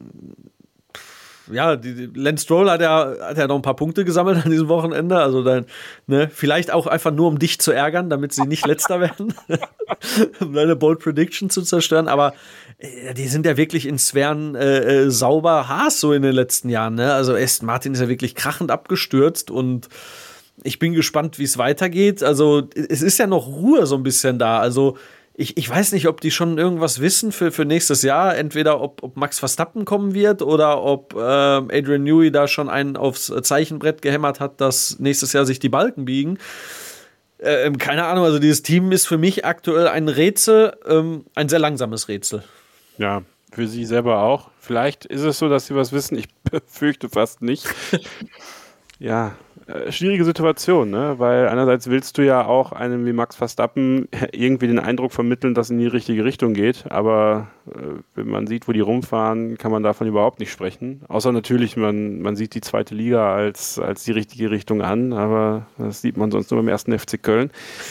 Lance Stroll hat ja noch ein paar Punkte gesammelt an diesem Wochenende. Also dann, vielleicht auch einfach nur, um dich zu ärgern, damit sie nicht Letzter werden. Um deine Bold Prediction zu zerstören. Aber die sind ja wirklich in Sphären sauber Haas so in den letzten Jahren. Ne? Also Aston Martin ist ja wirklich krachend abgestürzt und ich bin gespannt, wie es weitergeht. Also es ist ja noch Ruhe so ein bisschen da. Also ich weiß nicht, ob die schon irgendwas wissen für nächstes Jahr. Entweder ob Max Verstappen kommen wird oder ob Adrian Newey da schon einen aufs Zeichenbrett gehämmert hat, dass nächstes Jahr sich die Balken biegen. Keine Ahnung, also dieses Team ist für mich aktuell ein Rätsel, ein sehr langsames Rätsel. Ja, für sie selber auch. Vielleicht ist es so, dass sie was wissen. Ich befürchte fast nicht. Ja, schwierige Situation, ne? Weil einerseits willst du ja auch einem wie Max Verstappen irgendwie den Eindruck vermitteln, dass es in die richtige Richtung geht, aber wenn man sieht, wo die rumfahren, kann man davon überhaupt nicht sprechen. Außer natürlich, man sieht die zweite Liga als die richtige Richtung an, aber das sieht man sonst nur beim 1. FC Köln.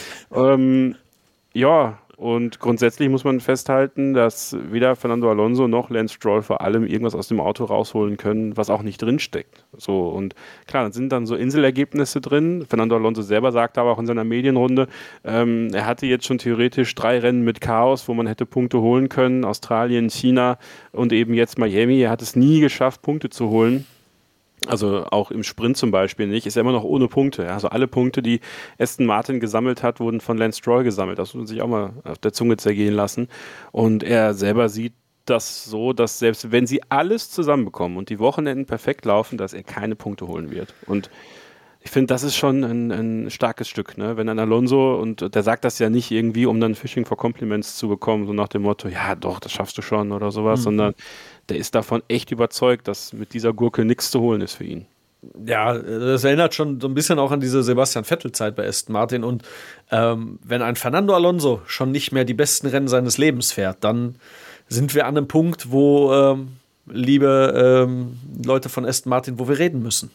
Ja, und grundsätzlich muss man festhalten, dass weder Fernando Alonso noch Lance Stroll vor allem irgendwas aus dem Auto rausholen können, was auch nicht drinsteckt. So, und klar, dann sind dann so Inselergebnisse drin. Fernando Alonso selber sagte aber auch in seiner Medienrunde, er hatte jetzt schon theoretisch 3 Rennen mit Chaos, wo man hätte Punkte holen können. Australien, China und eben jetzt Miami. Er hat es nie geschafft, Punkte zu holen. Also auch im Sprint zum Beispiel nicht, ist er immer noch ohne Punkte. Also alle Punkte, die Aston Martin gesammelt hat, wurden von Lance Stroll gesammelt. Das muss man sich auch mal auf der Zunge zergehen lassen. Und er selber sieht das so, dass selbst wenn sie alles zusammenbekommen und die Wochenenden perfekt laufen, dass er keine Punkte holen wird. Und ich finde, das ist schon ein starkes Stück, ne? Wenn ein Alonso, und der sagt das ja nicht irgendwie, um dann Fishing for Compliments zu bekommen, so nach dem Motto, ja doch, das schaffst du schon oder sowas, sondern der ist davon echt überzeugt, dass mit dieser Gurke nichts zu holen ist für ihn. Ja, das erinnert schon so ein bisschen auch an diese Sebastian Vettel-Zeit bei Aston Martin. Und wenn ein Fernando Alonso schon nicht mehr die besten Rennen seines Lebens fährt, dann sind wir an einem Punkt, wo, liebe Leute von Aston Martin, wo wir reden müssen.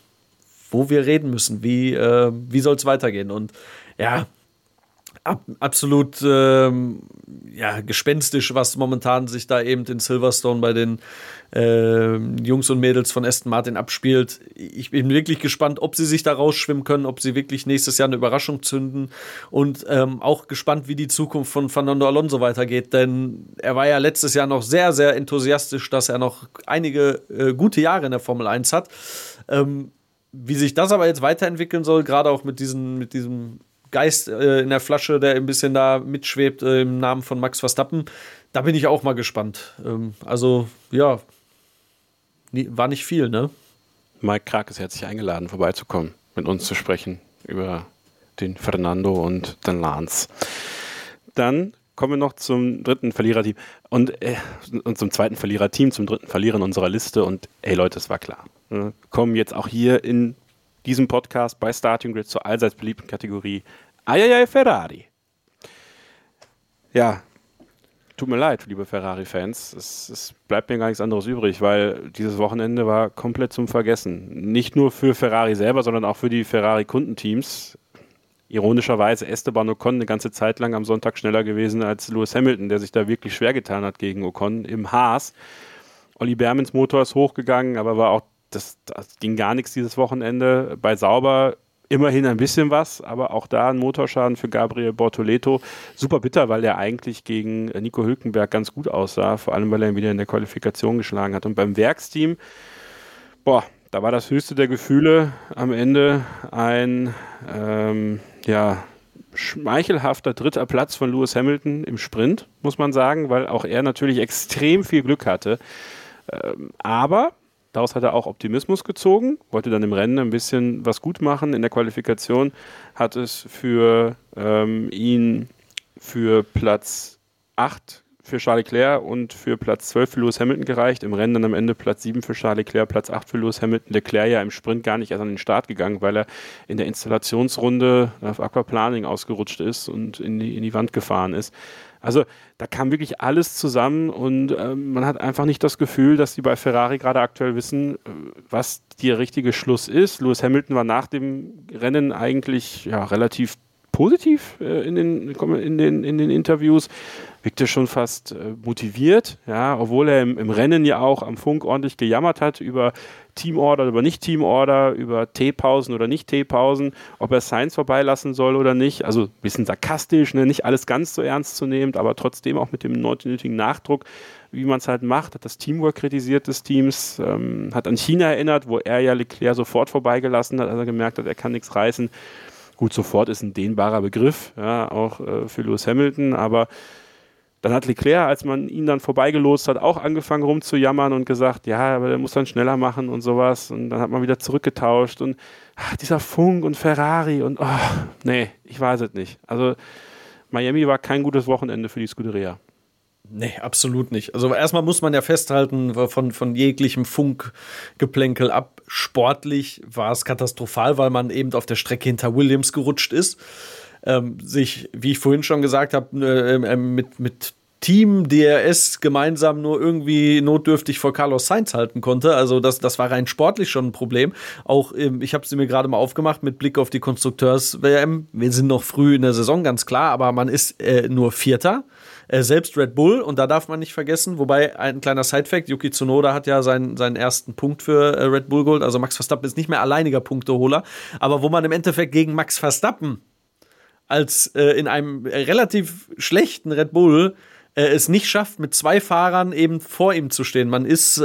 Wie soll es weitergehen? Und ja, absolut gespenstisch, was momentan sich da eben in Silverstone bei den Jungs und Mädels von Aston Martin abspielt. Ich bin wirklich gespannt, ob sie sich da rausschwimmen können, ob sie wirklich nächstes Jahr eine Überraschung zünden und auch gespannt, wie die Zukunft von Fernando Alonso weitergeht, denn er war ja letztes Jahr noch sehr, sehr enthusiastisch, dass er noch einige gute Jahre in der Formel 1 hat. Wie sich das aber jetzt weiterentwickeln soll, gerade auch mit diesem Geist in der Flasche, der ein bisschen da mitschwebt im Namen von Max Verstappen, da bin ich auch mal gespannt. Also, ja, war nicht viel, ne? Mike Krag ist herzlich eingeladen, vorbeizukommen, mit uns zu sprechen über den Fernando und den Lance. Dann kommen wir noch zum dritten Verliererteam und zum zweiten Verliererteam, zum dritten Verlierer in unserer Liste. Und ey Leute, es war klar. Wir kommen jetzt auch hier in diesem Podcast bei Starting Grid zur allseits beliebten Kategorie Eieiei Ferrari. Ja, tut mir leid, liebe Ferrari-Fans. Es bleibt mir gar nichts anderes übrig, weil dieses Wochenende war komplett zum Vergessen. Nicht nur für Ferrari selber, sondern auch für die Ferrari-Kundenteams. Ironischerweise Esteban Ocon eine ganze Zeit lang am Sonntag schneller gewesen als Lewis Hamilton, der sich da wirklich schwer getan hat gegen Ocon im Haas. Olli Bermans Motor ist hochgegangen, aber war auch das ging gar nichts dieses Wochenende. Bei Sauber immerhin ein bisschen was, aber auch da ein Motorschaden für Gabriel Bortoleto. Super bitter, weil er eigentlich gegen Nico Hülkenberg ganz gut aussah, vor allem weil er ihn wieder in der Qualifikation geschlagen hat. Und beim Werksteam, da war das höchste der Gefühle am Ende ein schmeichelhafter 3. Platz von Lewis Hamilton im Sprint, muss man sagen, weil auch er natürlich extrem viel Glück hatte. Aber daraus hat er auch Optimismus gezogen, wollte dann im Rennen ein bisschen was gut machen. In der Qualifikation hat es für ihn für Platz 8 für Charles Leclerc und für Platz 12 für Lewis Hamilton gereicht. Im Rennen dann am Ende Platz 7 für Charles Leclerc, Platz 8 für Lewis Hamilton. Leclerc ja im Sprint gar nicht erst an den Start gegangen, weil er in der Installationsrunde auf Aquaplaning ausgerutscht ist und in die Wand gefahren ist. Also da kam wirklich alles zusammen und man hat einfach nicht das Gefühl, dass die bei Ferrari gerade aktuell wissen, was der richtige Schluss ist. Lewis Hamilton war nach dem Rennen eigentlich relativ positiv in den Interviews, wirkte schon fast motiviert, obwohl er im Rennen ja auch am Funk ordentlich gejammert hat über Teamorder, über Nicht-Teamorder, über T-Pausen oder Nicht-T-Pausen, ob er Sainz vorbeilassen soll oder nicht. Also ein bisschen sarkastisch, nicht alles ganz so ernst zu nehmen, aber trotzdem auch mit dem nötigen Nachdruck, wie man es halt macht, hat das Teamwork kritisiert des Teams, hat an China erinnert, wo er ja Leclerc sofort vorbeigelassen hat, als er gemerkt hat, er kann nichts reißen. Gut, sofort ist ein dehnbarer Begriff, auch für Lewis Hamilton, aber Dann hat Leclerc, als man ihn dann vorbeigelost hat, auch angefangen rumzujammern und gesagt, ja, aber der muss dann schneller machen und sowas. Und dann hat man wieder zurückgetauscht und dieser Funk und Ferrari und nee, ich weiß es nicht. Also Miami war kein gutes Wochenende für die Scuderia. Nee, absolut nicht. Also erstmal muss man ja festhalten, von jeglichem Funkgeplänkel ab. Sportlich war es katastrophal, weil man eben auf der Strecke hinter Williams gerutscht ist. Sich, wie ich vorhin schon gesagt habe, mit Team DRS gemeinsam nur irgendwie notdürftig vor Carlos Sainz halten konnte. Also das war rein sportlich schon ein Problem. Auch, ich habe sie mir gerade mal aufgemacht mit Blick auf die Konstrukteurs-WM. Wir sind noch früh in der Saison, ganz klar, aber man ist nur Vierter. Selbst Red Bull, und da darf man nicht vergessen, wobei ein kleiner Sidefact, Yuki Tsunoda hat ja seinen ersten Punkt für Red Bull geholt, also Max Verstappen ist nicht mehr alleiniger Punkteholer, aber wo man im Endeffekt gegen Max Verstappen als in einem relativ schlechten Red Bull es nicht schafft, mit 2 Fahrern eben vor ihm zu stehen. Man ist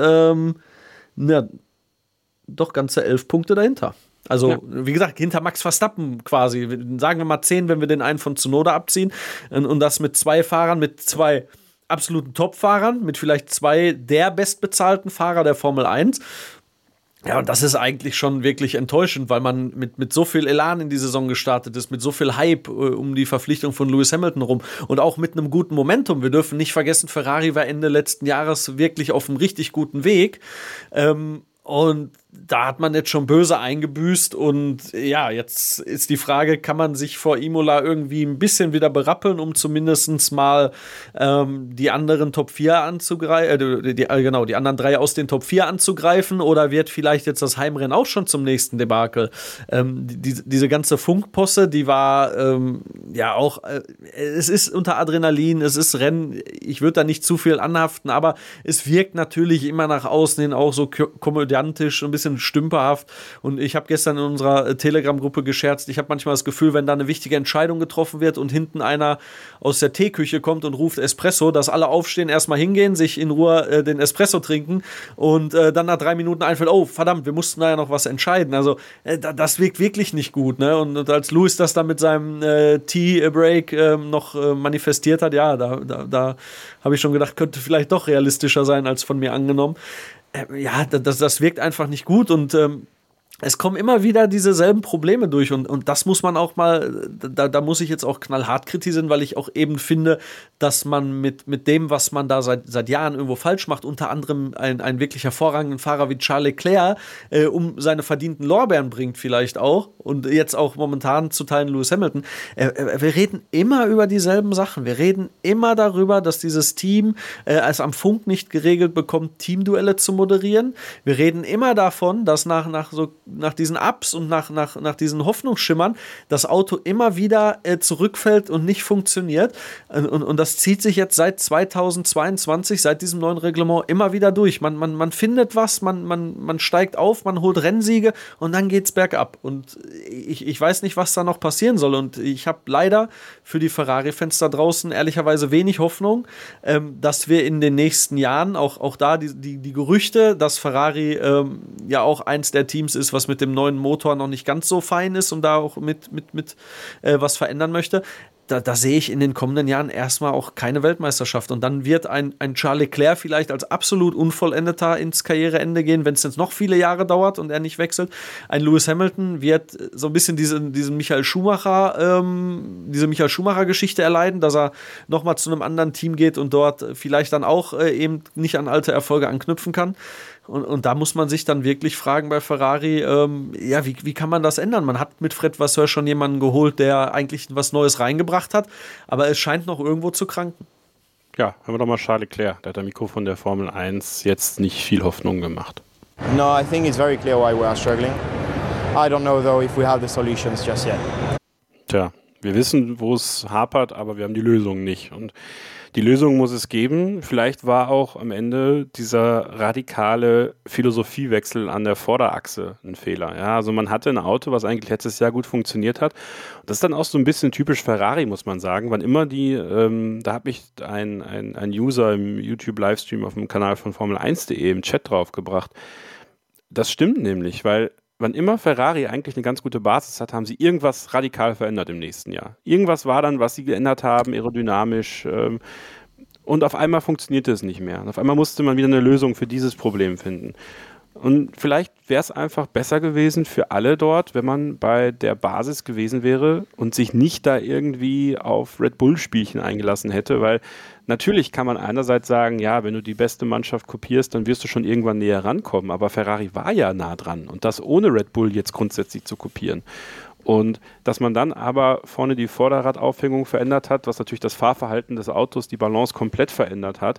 doch ganze 11 Punkte dahinter. Also, ja. Wie gesagt, hinter Max Verstappen quasi. Sagen wir mal 10, wenn wir den einen von Tsunoda abziehen. Und das mit 2 Fahrern, mit 2 absoluten Top-Fahrern, mit vielleicht 2 der bestbezahlten Fahrer der Formel 1. Ja, und das ist eigentlich schon wirklich enttäuschend, weil man mit so viel Elan in die Saison gestartet ist, mit so viel Hype um die Verpflichtung von Lewis Hamilton rum und auch mit einem guten Momentum. Wir dürfen nicht vergessen, Ferrari war Ende letzten Jahres wirklich auf einem richtig guten Weg. Und da hat man jetzt schon böse eingebüßt und ja, jetzt ist die Frage, kann man sich vor Imola irgendwie ein bisschen wieder berappeln, um zumindest mal die anderen Top 4 anzugreifen, die anderen 3 aus den Top 4 anzugreifen, oder wird vielleicht jetzt das Heimrennen auch schon zum nächsten Debakel? Diese ganze Funkposse, die war auch, es ist unter Adrenalin, es ist Rennen, ich würde da nicht zu viel anhaften, aber es wirkt natürlich immer nach außen hin auch so komödiantisch, ein bisschen stümperhaft, und ich habe gestern in unserer Telegram-Gruppe gescherzt, ich habe manchmal das Gefühl, wenn da eine wichtige Entscheidung getroffen wird und hinten einer aus der Teeküche kommt und ruft Espresso, dass alle aufstehen, erstmal hingehen, sich in Ruhe den Espresso trinken und dann nach 3 Minuten einfällt, oh verdammt, wir mussten da ja noch was entscheiden. Also das wirkt wirklich nicht gut, ne? Und als Lewis das dann mit seinem Tea-Break noch manifestiert hat, ja, da habe ich schon gedacht, könnte vielleicht doch realistischer sein als von mir angenommen. Ja, das wirkt einfach nicht gut, und es kommen immer wieder dieselben Probleme durch, und das muss man auch mal, da muss ich jetzt auch knallhart kritisieren, weil ich auch eben finde, dass man mit dem, was man da seit Jahren irgendwo falsch macht, unter anderem einen wirklich hervorragenden Fahrer wie Charles Leclerc um seine verdienten Lorbeeren bringt vielleicht auch, und jetzt auch momentan zu Teilen Lewis Hamilton. Wir reden immer über dieselben Sachen. Wir reden immer darüber, dass dieses Team es am Funk nicht geregelt bekommt, Teamduelle zu moderieren. Wir reden immer davon, dass nach diesen Ups und nach diesen Hoffnungsschimmern das Auto immer wieder zurückfällt und nicht funktioniert. Und das zieht sich jetzt seit 2022, seit diesem neuen Reglement, immer wieder durch. Man findet was, man steigt auf, man holt Rennsiege, und dann geht's bergab. Und ich weiß nicht, was da noch passieren soll. Und ich habe leider für die Ferrari-Fans da draußen ehrlicherweise wenig Hoffnung, dass wir in den nächsten Jahren, auch da die Gerüchte, dass Ferrari ja auch eins der Teams ist, was mit dem neuen Motor noch nicht ganz so fein ist und da auch mit was verändern möchte, da sehe ich in den kommenden Jahren erstmal auch keine Weltmeisterschaft. Und dann wird ein Charles Leclerc vielleicht als absolut Unvollendeter ins Karriereende gehen, wenn es jetzt noch viele Jahre dauert und er nicht wechselt. Ein Lewis Hamilton wird so ein bisschen diese Michael Schumacher-Geschichte erleiden, dass er nochmal zu einem anderen Team geht und dort vielleicht dann auch eben nicht an alte Erfolge anknüpfen kann. Und da muss man sich dann wirklich fragen bei Ferrari, wie kann man das ändern? Man hat mit Fred Vasseur schon jemanden geholt, der eigentlich was Neues reingebracht hat, aber es scheint noch irgendwo zu kranken. Ja, hören wir doch mal Charles Leclerc, der hat am Mikro von der Formel 1 jetzt nicht viel Hoffnung gemacht. No, I think it's very clear why we are struggling. I don't know though if we have the solutions just yet. Tja, wir wissen, wo es hapert, aber wir haben die Lösung nicht. Und die Lösung muss es geben. Vielleicht war auch am Ende dieser radikale Philosophiewechsel an der Vorderachse ein Fehler. Ja, also man hatte ein Auto, was eigentlich letztes Jahr gut funktioniert hat. Das ist dann auch so ein bisschen typisch Ferrari, muss man sagen. Wann immer da hat mich ein User im YouTube-Livestream auf dem Kanal von Formel1.de im Chat draufgebracht. Das stimmt nämlich, weil wann immer Ferrari eigentlich eine ganz gute Basis hat, haben sie irgendwas radikal verändert im nächsten Jahr. Irgendwas war dann, was sie geändert haben, aerodynamisch. und auf einmal funktionierte es nicht mehr. Und auf einmal musste man wieder eine Lösung für dieses Problem finden. Und vielleicht wäre es einfach besser gewesen für alle dort, wenn man bei der Basis gewesen wäre und sich nicht da irgendwie auf Red Bull-Spielchen eingelassen hätte, weil natürlich kann man einerseits sagen, ja, wenn du die beste Mannschaft kopierst, dann wirst du schon irgendwann näher rankommen, aber Ferrari war ja nah dran und das ohne Red Bull jetzt grundsätzlich zu kopieren. Und dass man dann aber vorne die Vorderradaufhängung verändert hat, was natürlich das Fahrverhalten des Autos, die Balance komplett verändert hat,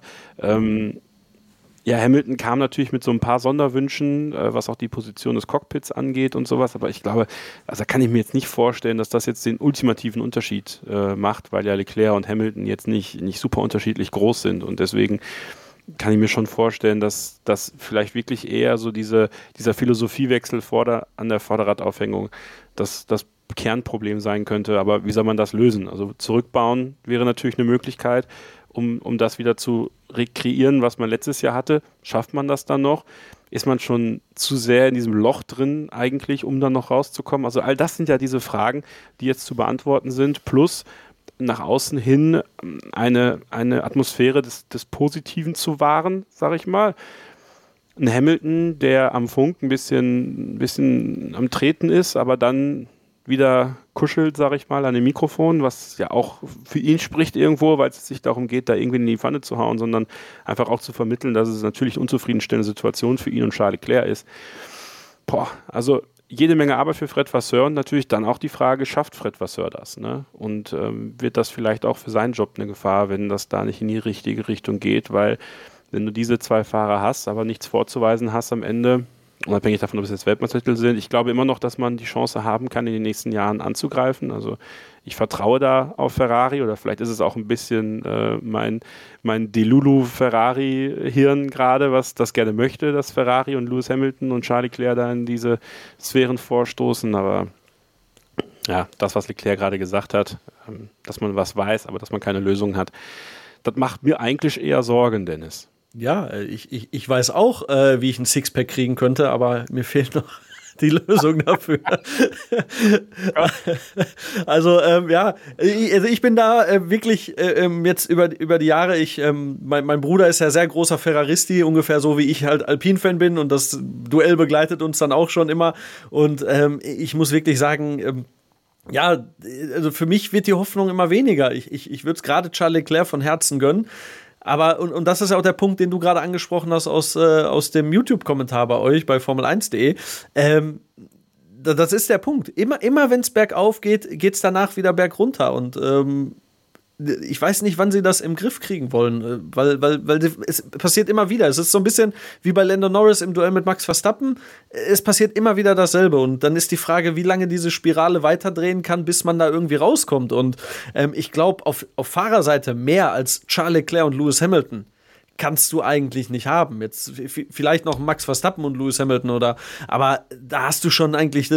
ja, Hamilton kam natürlich mit so ein paar Sonderwünschen, was auch die Position des Cockpits angeht und sowas, aber ich glaube, also da kann ich mir jetzt nicht vorstellen, dass das jetzt den ultimativen Unterschied macht, weil ja Leclerc und Hamilton jetzt nicht super unterschiedlich groß sind und deswegen kann ich mir schon vorstellen, dass das vielleicht wirklich eher so dieser Philosophiewechsel an der Vorderradaufhängung das Kernproblem sein könnte, aber wie soll man das lösen? Also zurückbauen wäre natürlich eine Möglichkeit, um das wieder zu rekreieren, was man letztes Jahr hatte. Schafft man das dann noch? Ist man schon zu sehr in diesem Loch drin eigentlich, um dann noch rauszukommen? Also all das sind ja diese Fragen, die jetzt zu beantworten sind, plus nach außen hin eine Atmosphäre des Positiven zu wahren, sage ich mal. Ein Hamilton, der am Funk ein bisschen am Treten ist, aber dann wieder kuschelt, sage ich mal, an dem Mikrofon, was ja auch für ihn spricht irgendwo, weil es sich darum geht, da irgendwie in die Pfanne zu hauen, sondern einfach auch zu vermitteln, dass es natürlich eine unzufriedenstellende Situation für ihn und Charles Leclerc ist. Also jede Menge Arbeit für Fred Vasseur und natürlich dann auch die Frage, schafft Fred Vasseur das? Ne? Und wird das vielleicht auch für seinen Job eine Gefahr, wenn das da nicht in die richtige Richtung geht, weil wenn du diese zwei Fahrer hast, aber nichts vorzuweisen hast am Ende, unabhängig davon, ob es jetzt Weltmeistertitel sind, ich glaube immer noch, dass man die Chance haben kann, in den nächsten Jahren anzugreifen. Also ich vertraue da auf Ferrari oder vielleicht ist es auch ein bisschen mein Delulu-Ferrari-Hirn gerade, was das gerne möchte, dass Ferrari und Lewis Hamilton und Charles Leclerc da in diese Sphären vorstoßen. Aber ja, das, was Leclerc gerade gesagt hat, dass man was weiß, aber dass man keine Lösung hat, das macht mir eigentlich eher Sorgen, Dennis. Ja, ich weiß auch, wie ich ein Sixpack kriegen könnte, aber mir fehlt noch die Lösung dafür. Also ich bin da wirklich jetzt über die Jahre, mein Bruder ist ja sehr großer Ferraristi, ungefähr so wie ich halt Alpin-Fan bin und das Duell begleitet uns dann auch schon immer und ich muss wirklich sagen, ja, also für mich wird die Hoffnung immer weniger. Ich würde es gerade Charles Leclerc von Herzen gönnen. Aber, und das ist ja auch der Punkt, den du gerade angesprochen hast aus dem YouTube-Kommentar bei euch, bei Formel1.de. Das ist der Punkt. Immer wenn es bergauf geht, geht es danach wieder bergunter. Und ich weiß nicht, wann sie das im Griff kriegen wollen, weil es passiert immer wieder. Es ist so ein bisschen wie bei Lando Norris im Duell mit Max Verstappen. Es passiert immer wieder dasselbe. Und dann ist die Frage, wie lange diese Spirale weiterdrehen kann, bis man da irgendwie rauskommt. Und ich glaube, auf Fahrerseite mehr als Charles Leclerc und Lewis Hamilton kannst du eigentlich nicht haben. Jetzt vielleicht noch Max Verstappen und Lewis Hamilton aber da hast du schon eigentlich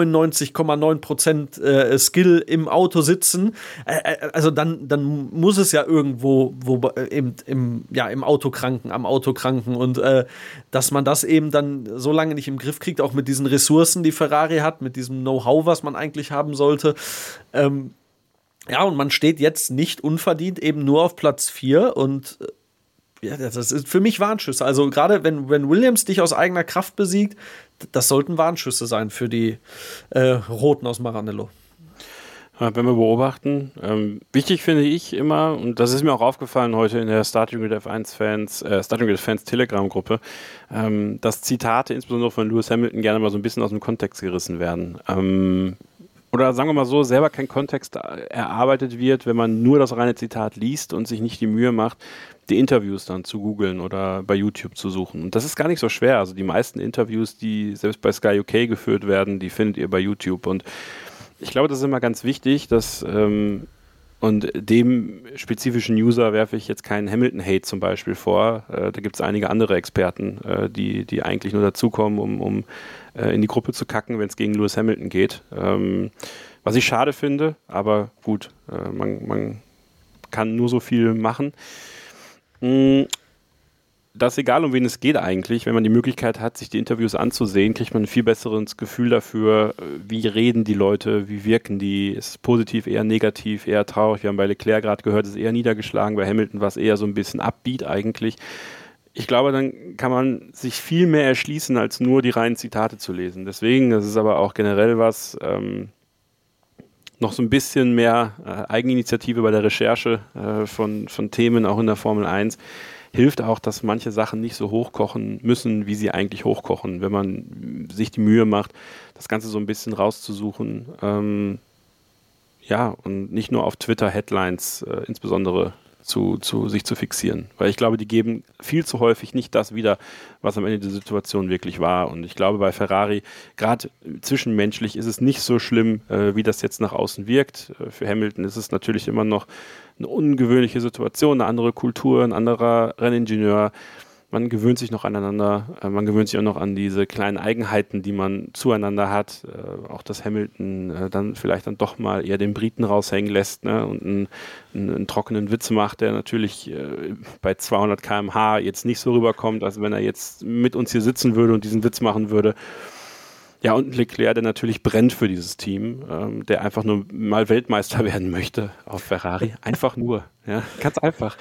99,9% Skill im Auto sitzen. Also dann muss es ja irgendwo im Auto kranken, am Auto kranken und dass man das eben dann so lange nicht im Griff kriegt, auch mit diesen Ressourcen, die Ferrari hat, mit diesem Know-how, was man eigentlich haben sollte. Und man steht jetzt nicht unverdient eben nur auf Platz 4 und ja, das ist für mich Warnschüsse. Also gerade wenn Williams dich aus eigener Kraft besiegt, das sollten Warnschüsse sein für die Roten aus Maranello. Wenn wir beobachten, wichtig finde ich immer, und das ist mir auch aufgefallen heute in der Starting Grid F1 Fans Telegram-Gruppe, dass Zitate insbesondere von Lewis Hamilton gerne mal so ein bisschen aus dem Kontext gerissen werden. Oder sagen wir mal so, selber kein Kontext erarbeitet wird, wenn man nur das reine Zitat liest und sich nicht die Mühe macht, die Interviews dann zu googeln oder bei YouTube zu suchen. Und das ist gar nicht so schwer. Also die meisten Interviews, die selbst bei Sky UK geführt werden, die findet ihr bei YouTube. Und ich glaube, das ist immer ganz wichtig, dass und dem spezifischen User werfe ich jetzt keinen Hamilton-Hate zum Beispiel vor. Da gibt es einige andere Experten, die eigentlich nur dazukommen, um in die Gruppe zu kacken, wenn es gegen Lewis Hamilton geht. Was ich schade finde, aber gut, man kann nur so viel machen. das ist egal, um wen es geht eigentlich. Wenn man die Möglichkeit hat, sich die Interviews anzusehen, kriegt man ein viel besseres Gefühl dafür, wie reden die Leute, wie wirken die, ist es positiv, eher negativ, eher traurig. Wir haben bei Leclerc gerade gehört, es ist eher niedergeschlagen, bei Hamilton war es eher so ein bisschen upbeat eigentlich. Ich glaube, dann kann man sich viel mehr erschließen, als nur die reinen Zitate zu lesen. Deswegen, das ist aber auch generell was, noch so ein bisschen mehr Eigeninitiative bei der Recherche von Themen, auch in der Formel 1, hilft auch, dass manche Sachen nicht so hochkochen müssen, wie sie eigentlich hochkochen, wenn man sich die Mühe macht, das Ganze so ein bisschen rauszusuchen. Und nicht nur auf Twitter-Headlines insbesondere sich zu fixieren. Weil ich glaube, die geben viel zu häufig nicht das wieder, was am Ende der Situation wirklich war. Und ich glaube, bei Ferrari, gerade zwischenmenschlich, ist es nicht so schlimm, wie das jetzt nach außen wirkt. Für Hamilton ist es natürlich immer noch eine ungewöhnliche Situation, eine andere Kultur, ein anderer Renningenieur. Man gewöhnt sich noch aneinander, man gewöhnt sich auch noch an diese kleinen Eigenheiten, die man zueinander hat. Auch dass Hamilton dann vielleicht dann doch mal eher den Briten raushängen lässt, ne, und einen trockenen Witz macht, der natürlich bei 200 km/h jetzt nicht so rüberkommt, als wenn er jetzt mit uns hier sitzen würde und diesen Witz machen würde. Ja, und Leclerc, der natürlich brennt für dieses Team, der einfach nur mal Weltmeister werden möchte auf Ferrari. Einfach nur, ja, ganz einfach.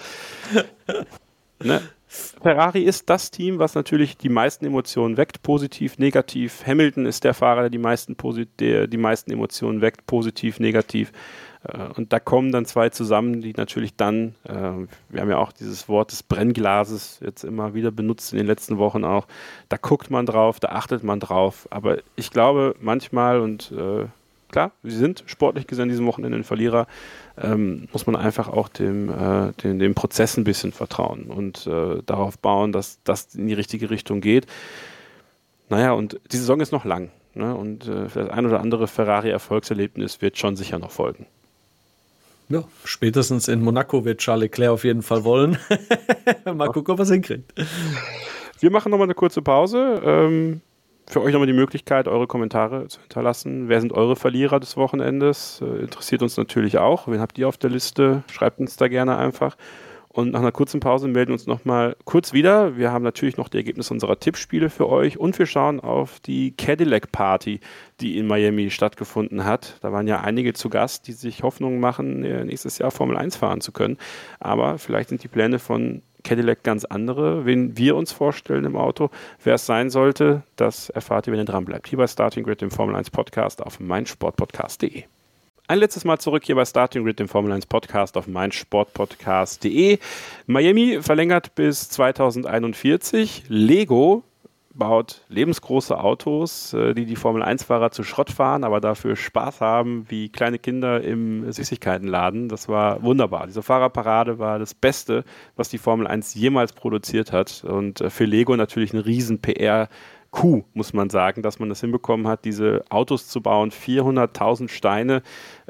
Ne? Ferrari ist das Team, was natürlich die meisten Emotionen weckt, positiv, negativ. Hamilton ist der Fahrer, der die meisten Emotionen weckt, positiv, negativ. Und da kommen dann zwei zusammen, die natürlich dann, wir haben ja auch dieses Wort des Brennglases jetzt immer wieder benutzt in den letzten Wochen auch, da guckt man drauf, da achtet man drauf. Aber ich glaube manchmal, und klar, sie sind sportlich gesehen an diesem Wochenende ein Verlierer, muss man einfach auch dem Prozess ein bisschen vertrauen und darauf bauen, dass das in die richtige Richtung geht. Naja, und die Saison ist noch lang, ne? Und das ein oder andere Ferrari-Erfolgserlebnis wird schon sicher noch folgen. Ja, spätestens in Monaco wird Charles Leclerc auf jeden Fall wollen. Mal gucken, ob er es hinkriegt. Wir machen nochmal eine kurze Pause. Für euch nochmal die Möglichkeit, eure Kommentare zu hinterlassen. Wer sind eure Verlierer des Wochenendes? Interessiert uns natürlich auch. Wen habt ihr auf der Liste? Schreibt uns da gerne einfach. Und nach einer kurzen Pause melden wir uns nochmal kurz wieder. Wir haben natürlich noch die Ergebnisse unserer Tippspiele für euch und wir schauen auf die Cadillac Party, die in Miami stattgefunden hat. Da waren ja einige zu Gast, die sich Hoffnung machen, nächstes Jahr Formel 1 fahren zu können. Aber vielleicht sind die Pläne von Cadillac ganz andere. Wen wir uns vorstellen im Auto, wer es sein sollte, das erfahrt ihr, wenn ihr dran bleibt. Hier bei Starting Grid, dem Formel 1 Podcast auf meinsportpodcast.de. Ein letztes Mal zurück hier bei Starting Grid, dem Formel 1 Podcast auf meinsportpodcast.de. Miami verlängert bis 2041. Lego baut lebensgroße Autos, die Formel 1-Fahrer zu Schrott fahren, aber dafür Spaß haben wie kleine Kinder im Süßigkeitenladen. Das war wunderbar. Diese Fahrerparade war das Beste, was die Formel 1 jemals produziert hat. Und für Lego natürlich eine riesen PR-Coup, muss man sagen, dass man das hinbekommen hat, diese Autos zu bauen. 400.000 Steine,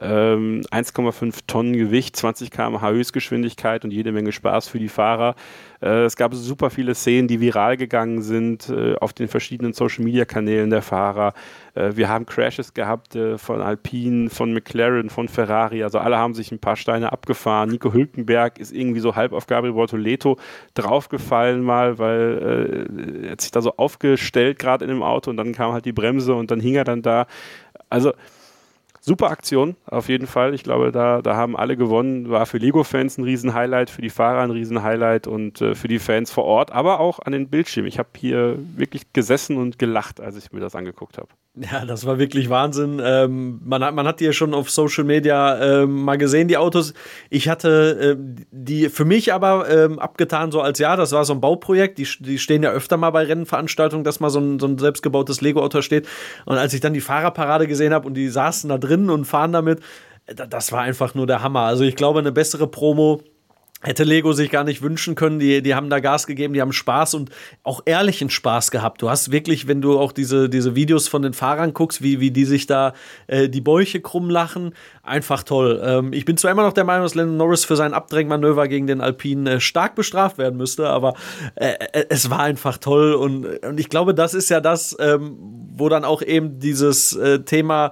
1,5 Tonnen Gewicht, 20 km/h Höchstgeschwindigkeit und jede Menge Spaß für die Fahrer. Es gab super viele Szenen, die viral gegangen sind auf den verschiedenen Social-Media-Kanälen der Fahrer. Wir haben Crashes gehabt von Alpine, von McLaren, von Ferrari. Also alle haben sich ein paar Steine abgefahren. Nico Hülkenberg ist irgendwie so halb auf Gabriel Bortoleto draufgefallen mal, weil er hat sich da so aufgestellt gerade in dem Auto und dann kam halt die Bremse und dann hing er dann da. Also super Aktion, auf jeden Fall. Ich glaube, da haben alle gewonnen. War für Lego-Fans ein Riesen-Highlight, für die Fahrer ein Riesen-Highlight und für die Fans vor Ort, aber auch an den Bildschirmen. Ich habe hier wirklich gesessen und gelacht, als ich mir das angeguckt habe. Ja, das war wirklich Wahnsinn. Man hat die ja schon auf Social Media mal gesehen, die Autos. Ich hatte die für mich aber abgetan, so als ja, das war so ein Bauprojekt. Die stehen ja öfter mal bei Rennveranstaltungen, dass mal so ein selbstgebautes Lego-Auto steht. Und als ich dann die Fahrerparade gesehen habe und die saßen da drin und fahren damit, das war einfach nur der Hammer. Also ich glaube, eine bessere Promo hätte Lego sich gar nicht wünschen können. Die haben da Gas gegeben, die haben Spaß und auch ehrlichen Spaß gehabt. Du hast wirklich, wenn du auch diese Videos von den Fahrern guckst, wie die sich da die Bäuche krumm lachen, einfach toll. Ich bin zwar immer noch der Meinung, dass Lando Norris für sein Abdrängmanöver gegen den Alpine stark bestraft werden müsste, aber es war einfach toll und ich glaube, das ist ja das, wo dann auch eben dieses Thema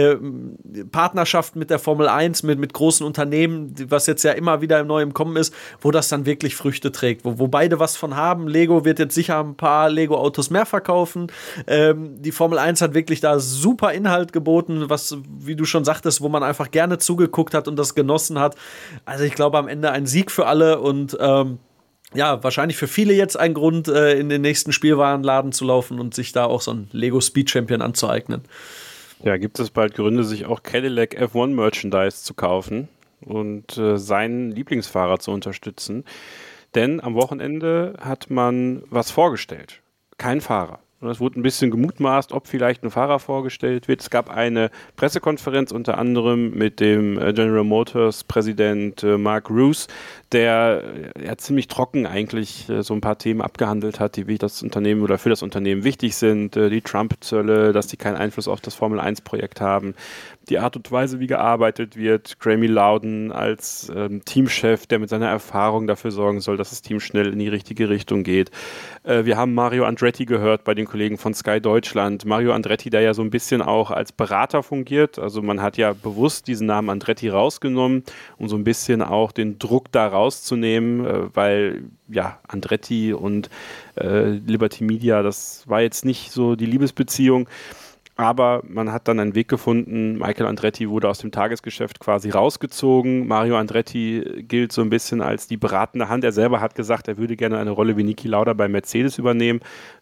Partnerschaft mit der Formel 1, mit großen Unternehmen, was jetzt ja immer wieder neu im Kommen ist, wo das dann wirklich Früchte trägt, wo beide was von haben. Lego wird jetzt sicher ein paar Lego-Autos mehr verkaufen. Die Formel 1 hat wirklich da super Inhalt geboten, was, wie du schon sagtest, wo man einfach gerne zugeguckt hat und das genossen hat. Also ich glaube, am Ende ein Sieg für alle und wahrscheinlich für viele jetzt ein Grund, in den nächsten Spielwarenladen zu laufen und sich da auch so ein Lego Speed Champion anzueignen. Ja, gibt es bald Gründe, sich auch Cadillac F1 Merchandise zu kaufen und seinen Lieblingsfahrer zu unterstützen. Denn am Wochenende hat man was vorgestellt. Kein Fahrer. Und es wurde ein bisschen gemutmaßt, ob vielleicht ein Fahrer vorgestellt wird. Es gab eine Pressekonferenz unter anderem mit dem General Motors Präsident Mark Roos, der ziemlich trocken eigentlich so ein paar Themen abgehandelt hat, die wie das Unternehmen oder für das Unternehmen wichtig sind. Die Trump-Zölle, dass die keinen Einfluss auf das Formel-1-Projekt haben. Die Art und Weise, wie gearbeitet wird. Graeme Lowden als Teamchef, der mit seiner Erfahrung dafür sorgen soll, dass das Team schnell in die richtige Richtung geht. Wir haben Mario Andretti gehört bei den Kollegen von Sky Deutschland. Mario Andretti, der ja so ein bisschen auch als Berater fungiert. Also man hat ja bewusst diesen Namen Andretti rausgenommen, um so ein bisschen auch den Druck da rauszunehmen, weil ja, Andretti und Liberty Media, das war jetzt nicht so die Liebesbeziehung. Aber man hat dann einen Weg gefunden. Michael Andretti wurde aus dem Tagesgeschäft quasi rausgezogen. Mario Andretti gilt so ein bisschen als die beratende Hand. Er selber hat gesagt, er würde gerne eine Rolle wie Niki Lauda bei Mercedes übernehmen.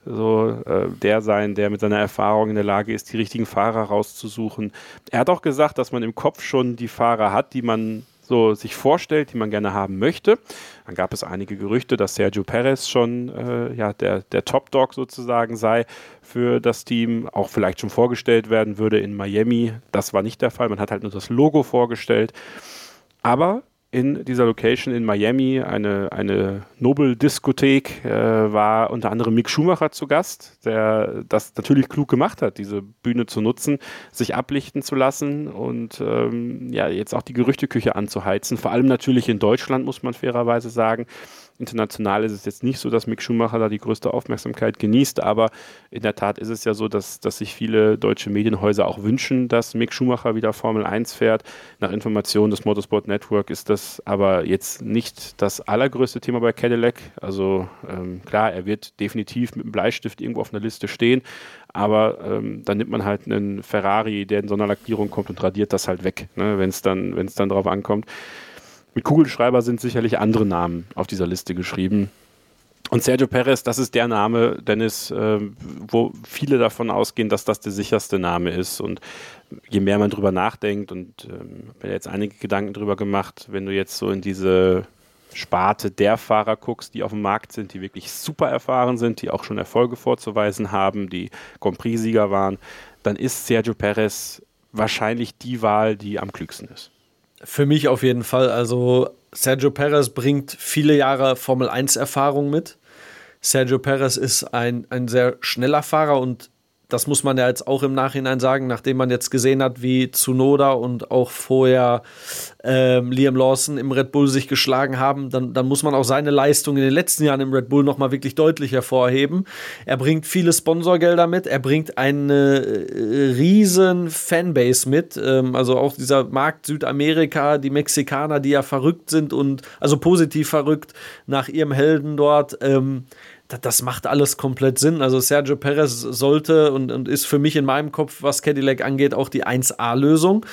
So der sein, der mit seiner Erfahrung in der Lage ist, die richtigen Fahrer rauszusuchen. Er hat auch gesagt, dass man im Kopf schon die Fahrer hat, die man so sich vorstellt, die man gerne haben möchte. Dann gab es einige Gerüchte, dass Sergio Perez schon der Top-Dog sozusagen sei für das Team, auch vielleicht schon vorgestellt werden würde in Miami. Das war nicht der Fall, man hat halt nur das Logo vorgestellt. Aber in dieser Location in Miami, eine Nobel-Diskothek, war unter anderem Mick Schumacher zu Gast, der das natürlich klug gemacht hat, diese Bühne zu nutzen, sich ablichten zu lassen und jetzt auch die Gerüchteküche anzuheizen. Vor allem natürlich in Deutschland, muss man fairerweise sagen. International ist es jetzt nicht so, dass Mick Schumacher da die größte Aufmerksamkeit genießt, aber in der Tat ist es ja so, dass sich viele deutsche Medienhäuser auch wünschen, dass Mick Schumacher wieder Formel 1 fährt. Nach Informationen des Motorsport Network ist das aber jetzt nicht das allergrößte Thema bei Cadillac. Also klar, er wird definitiv mit einem Bleistift irgendwo auf einer Liste stehen, aber dann nimmt man halt einen Ferrari, der in Sonderlackierung kommt und radiert das halt weg, ne, wenn es dann drauf ankommt. Mit Kugelschreiber sind sicherlich andere Namen auf dieser Liste geschrieben. Und Sergio Perez, das ist der Name, Dennis, wo viele davon ausgehen, dass das der sicherste Name ist. Und je mehr man drüber nachdenkt, und ich habe mir jetzt einige Gedanken drüber gemacht, wenn du jetzt so in diese Sparte der Fahrer guckst, die auf dem Markt sind, die wirklich super erfahren sind, die auch schon Erfolge vorzuweisen haben, die Grand Prix-Sieger waren, dann ist Sergio Perez wahrscheinlich die Wahl, die am klügsten ist. Für mich auf jeden Fall. Also Sergio Perez bringt viele Jahre Formel-1-Erfahrung mit. Sergio Perez ist ein sehr schneller Fahrer und das muss man ja jetzt auch im Nachhinein sagen, nachdem man jetzt gesehen hat, wie Tsunoda und auch vorher Liam Lawson im Red Bull sich geschlagen haben, dann muss man auch seine Leistung in den letzten Jahren im Red Bull nochmal wirklich deutlich hervorheben. Er bringt viele Sponsorgelder mit, er bringt eine riesen Fanbase mit, also auch dieser Markt Südamerika, die Mexikaner, die ja verrückt sind und also positiv verrückt nach ihrem Helden dort, das macht alles komplett Sinn. Also Sergio Perez sollte und ist für mich in meinem Kopf, was Cadillac angeht, auch die 1A-Lösung.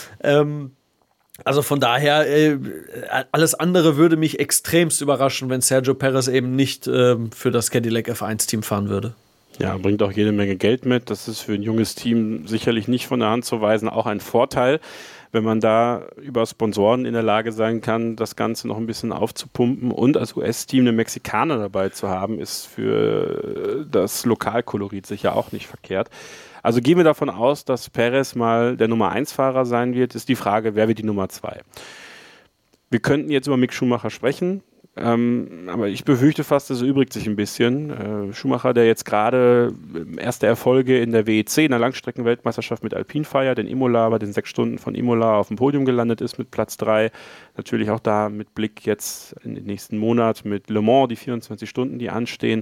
Also von daher, alles andere würde mich extremst überraschen, wenn Sergio Perez eben nicht für das Cadillac F1-Team fahren würde. Ja, bringt auch jede Menge Geld mit. Das ist für ein junges Team sicherlich nicht von der Hand zu weisen, auch ein Vorteil, wenn man da über Sponsoren in der Lage sein kann, das Ganze noch ein bisschen aufzupumpen und als US-Team einen Mexikaner dabei zu haben, ist für das Lokalkolorit sicher auch nicht verkehrt. Also gehen wir davon aus, dass Perez mal der Nummer-1-Fahrer sein wird, ist die Frage, wer wird die Nummer 2? Wir könnten jetzt über Mick Schumacher sprechen, aber ich befürchte fast, es erübrigt sich ein bisschen. Schumacher, der jetzt gerade erste Erfolge in der WEC, in der Langstreckenweltmeisterschaft mit Alpine feiert, in Imola, bei den 6 Stunden von Imola auf dem Podium gelandet ist mit Platz 3. Natürlich auch da mit Blick jetzt in den nächsten Monat mit Le Mans, die 24 Stunden, die anstehen.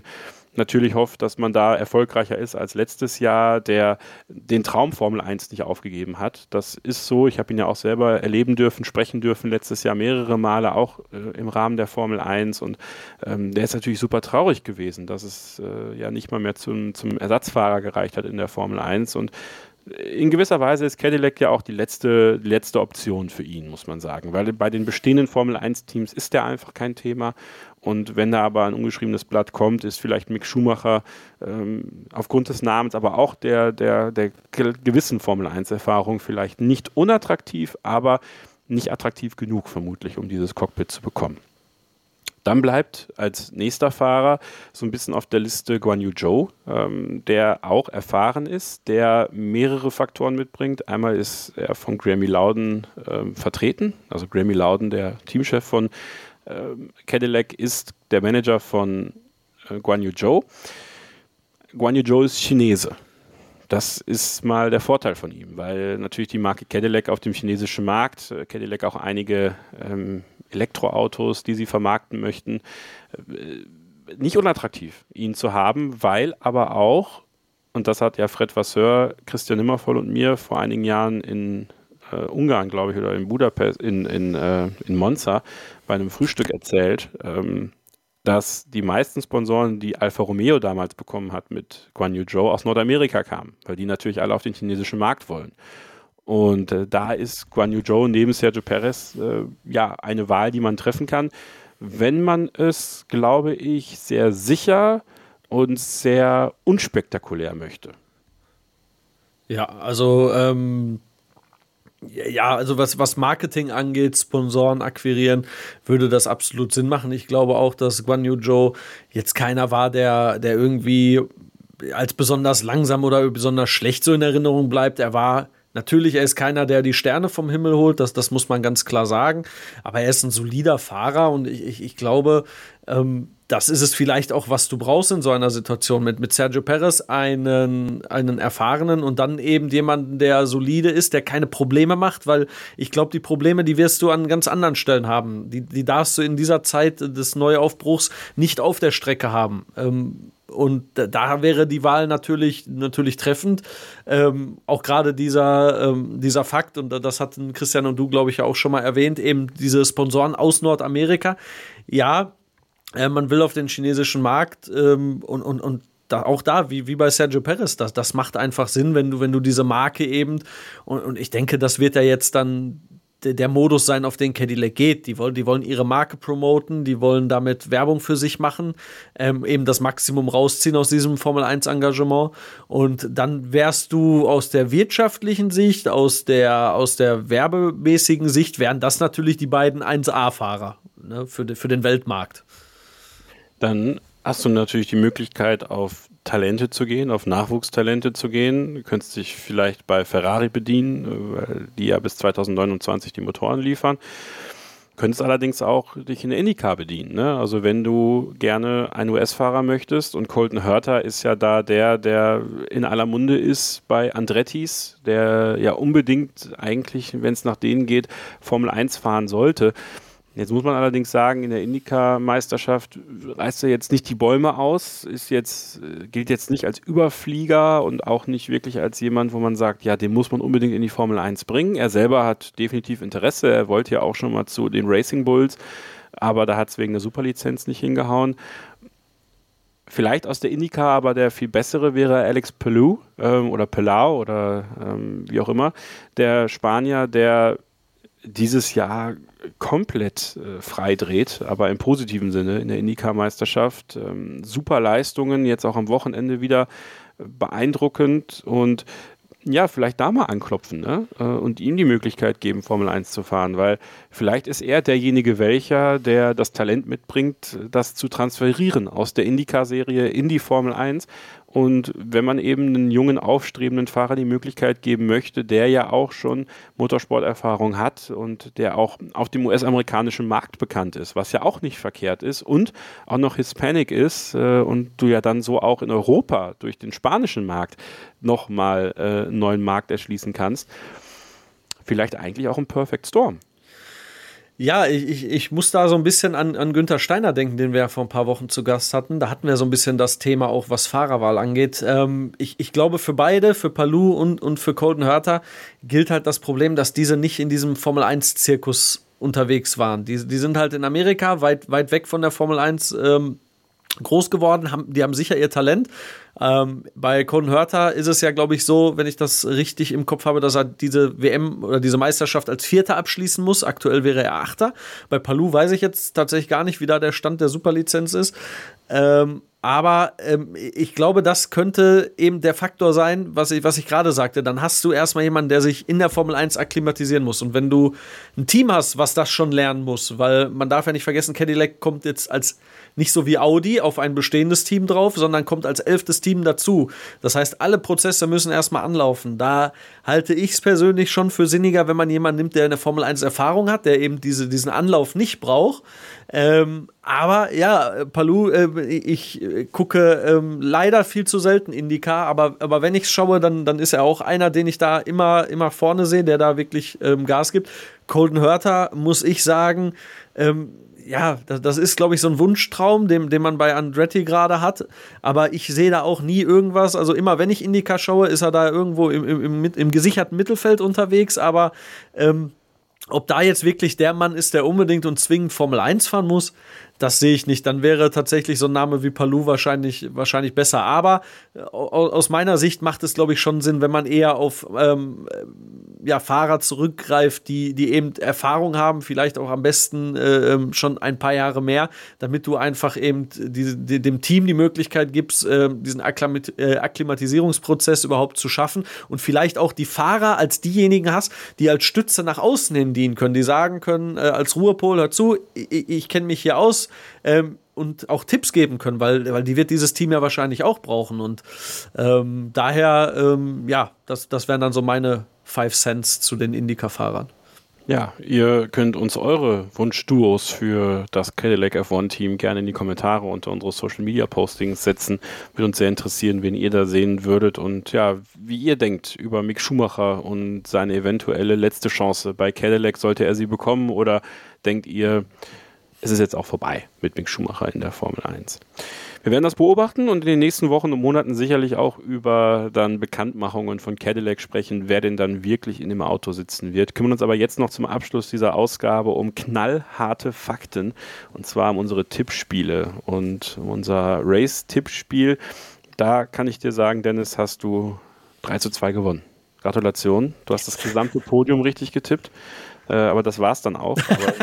natürlich hofft, dass man da erfolgreicher ist als letztes Jahr, der den Traum Formel 1 nicht aufgegeben hat. Das ist so, ich habe ihn ja auch selber erleben dürfen, sprechen dürfen letztes Jahr mehrere Male, auch im Rahmen der Formel 1 und der ist natürlich super traurig gewesen, dass es ja nicht mal mehr zum Ersatzfahrer gereicht hat in der Formel 1 und in gewisser Weise ist Cadillac ja auch die letzte Option für ihn, muss man sagen, weil bei den bestehenden Formel-1-Teams ist der einfach kein Thema und wenn da aber ein ungeschriebenes Blatt kommt, ist vielleicht Mick Schumacher aufgrund des Namens, aber auch der gewissen Formel-1-Erfahrung vielleicht nicht unattraktiv, aber nicht attraktiv genug vermutlich, um dieses Cockpit zu bekommen. Dann bleibt als nächster Fahrer so ein bisschen auf der Liste Guan Yu Zhou, der auch erfahren ist, der mehrere Faktoren mitbringt. Einmal ist er von Grammy Loudon vertreten, also Grammy Loudon, der Teamchef von Cadillac, ist der Manager von Guan Yu Zhou. Guan Yu Zhou ist Chinese. Das ist mal der Vorteil von ihm, weil natürlich die Marke Cadillac auf dem chinesischen Markt, Cadillac auch einige Elektroautos, die sie vermarkten möchten, nicht unattraktiv, ihn zu haben, weil aber auch, und das hat ja Fred Vasseur, Christian Nimmervoll und mir vor einigen Jahren in Ungarn, glaube ich, oder in Budapest, in Monza bei einem Frühstück erzählt, dass die meisten Sponsoren, die Alfa Romeo damals bekommen hat mit Guan Yu Zhou, aus Nordamerika kamen, weil die natürlich alle auf den chinesischen Markt wollen. Und da ist Guan Yu Zhou neben Sergio Perez eine Wahl, die man treffen kann, wenn man es, glaube ich, sehr sicher und sehr unspektakulär möchte. Ja, also was Marketing angeht, Sponsoren akquirieren, würde das absolut Sinn machen. Ich glaube auch, dass Guan Yu Zhou jetzt keiner war, der irgendwie als besonders langsam oder besonders schlecht so in Erinnerung bleibt. Er ist keiner, der die Sterne vom Himmel holt, das muss man ganz klar sagen, aber er ist ein solider Fahrer und ich glaube, das ist es vielleicht auch, was du brauchst in so einer Situation mit Sergio Perez, einen erfahrenen und dann eben jemanden, der solide ist, der keine Probleme macht, weil ich glaube, die Probleme, die wirst du an ganz anderen Stellen haben. Die darfst du in dieser Zeit des Neuaufbruchs nicht auf der Strecke haben. Und da wäre die Wahl natürlich treffend. Auch gerade dieser Fakt, und das hatten Christian und du, glaube ich, ja auch schon mal erwähnt, eben diese Sponsoren aus Nordamerika. Ja, man will auf den chinesischen Markt und auch da, wie bei Sergio Perez, das macht einfach Sinn, wenn du diese Marke eben, und ich denke, das wird ja jetzt dann der Modus sein, auf den Cadillac geht. Die wollen ihre Marke promoten, die wollen damit Werbung für sich machen, eben das Maximum rausziehen aus diesem Formel-1-Engagement. Und dann wärst du aus der wirtschaftlichen Sicht, aus der werbemäßigen Sicht, wären das natürlich die beiden 1A-Fahrer, ne, für den Weltmarkt. Dann hast du natürlich die Möglichkeit, auf Talente zu gehen, auf Nachwuchstalente zu gehen. Du könntest dich vielleicht bei Ferrari bedienen, weil die ja bis 2029 die Motoren liefern. Könntest allerdings auch dich in der IndyCar bedienen, ne? Also wenn du gerne einen US-Fahrer möchtest, und Colton Herta ist ja da der in aller Munde ist bei Andrettis, der ja unbedingt eigentlich, wenn es nach denen geht, Formel 1 fahren sollte. Jetzt muss man allerdings sagen, in der IndyCar-Meisterschaft reißt er jetzt nicht die Bäume aus, gilt jetzt nicht als Überflieger und auch nicht wirklich als jemand, wo man sagt, ja, den muss man unbedingt in die Formel 1 bringen. Er selber hat definitiv Interesse, er wollte ja auch schon mal zu den Racing Bulls, aber da hat es wegen der Superlizenz nicht hingehauen. Vielleicht aus der IndyCar, aber der viel bessere wäre Alex Palou oder Palau oder wie auch immer, der Spanier, der dieses Jahr komplett frei dreht, aber im positiven Sinne in der IndyCar-Meisterschaft. Super Leistungen, jetzt auch am Wochenende wieder beeindruckend und ja, vielleicht da mal anklopfen, ne? Und ihm die Möglichkeit geben, Formel 1 zu fahren, weil vielleicht ist er derjenige der das Talent mitbringt, das zu transferieren aus der IndyCar-Serie in die Formel 1. Und wenn man eben einen jungen, aufstrebenden Fahrer die Möglichkeit geben möchte, der ja auch schon Motorsporterfahrung hat und der auch auf dem US-amerikanischen Markt bekannt ist, was ja auch nicht verkehrt ist und auch noch Hispanic ist und du ja dann so auch in Europa durch den spanischen Markt nochmal einen neuen Markt erschließen kannst, vielleicht eigentlich auch ein Perfect Storm. Ja, ich muss da so ein bisschen an Günther Steiner denken, den wir ja vor ein paar Wochen zu Gast hatten. Da hatten wir so ein bisschen das Thema auch, was Fahrerwahl angeht. Ich glaube, für beide, für Palou und für Colton Herta, gilt halt das Problem, dass diese nicht in diesem Formel-1-Zirkus unterwegs waren. Die sind halt in Amerika, weit weg von der Formel 1 groß geworden, die haben sicher ihr Talent. Bei Colton Herta ist es ja, glaube ich, so, wenn ich das richtig im Kopf habe, dass er diese WM oder diese Meisterschaft als Vierter abschließen muss. Aktuell wäre er Achter. Bei Palou weiß ich jetzt tatsächlich gar nicht, wie da der Stand der Superlizenz ist. Aber ich glaube, das könnte eben der Faktor sein, was ich gerade sagte. Dann hast du erstmal jemanden, der sich in der Formel 1 akklimatisieren muss. Und wenn du ein Team hast, was das schon lernen muss, weil man darf ja nicht vergessen, Cadillac kommt jetzt als nicht so wie Audi auf ein bestehendes Team drauf, sondern kommt als 11. Team dazu. Das heißt, alle Prozesse müssen erstmal anlaufen. Da halte ich es persönlich schon für sinniger, wenn man jemanden nimmt, der in der Formel 1 Erfahrung hat, der eben diesen Anlauf nicht braucht. Aber ja, Palou, ich gucke leider viel zu selten IndyCar, aber wenn ich schaue, dann ist er auch einer, den ich da immer vorne sehe, der da wirklich Gas gibt. Colton Herta, muss ich sagen, ja, das ist, glaube ich, so ein Wunschtraum, den man bei Andretti gerade hat. Aber ich sehe da auch nie irgendwas. Also immer, wenn ich IndyCar schaue, ist er da irgendwo im gesicherten Mittelfeld unterwegs. Aber ob da jetzt wirklich der Mann ist, der unbedingt und zwingend Formel 1 fahren muss, das sehe ich nicht. Dann wäre tatsächlich so ein Name wie Palou wahrscheinlich besser. Aber aus meiner Sicht macht es, glaube ich, schon Sinn, wenn man eher auf Fahrer zurückgreift, die eben Erfahrung haben, vielleicht auch am besten schon ein paar Jahre mehr, damit du einfach eben dem Team die Möglichkeit gibst, diesen Akklimatisierungsprozess überhaupt zu schaffen und vielleicht auch die Fahrer als diejenigen hast, die als Stütze nach außen hin dienen können, die sagen können, als Ruhepol, hör zu, ich kenne mich hier aus, und auch Tipps geben können, weil die wird dieses Team ja wahrscheinlich auch brauchen und daher, das wären dann so meine 5 Cents zu den IndyCar-Fahrern. Ja, ihr könnt uns eure Wunschduos für das Cadillac F1-Team gerne in die Kommentare unter unsere Social-Media-Postings setzen. Würde uns sehr interessieren, wen ihr da sehen würdet und ja, wie ihr denkt über Mick Schumacher und seine eventuelle letzte Chance bei Cadillac. Sollte er sie bekommen oder denkt ihr, es ist jetzt auch vorbei mit Mick Schumacher in der Formel 1. Wir werden das beobachten und in den nächsten Wochen und Monaten sicherlich auch über dann Bekanntmachungen von Cadillac sprechen, wer denn dann wirklich in dem Auto sitzen wird. Kümmern uns aber jetzt noch zum Abschluss dieser Ausgabe um knallharte Fakten und zwar um unsere Tippspiele und unser Race-Tippspiel. Da kann ich dir sagen, Dennis, hast du 3:2 gewonnen. Gratulation, du hast das gesamte Podium richtig getippt. Aber das war's dann auch. Aber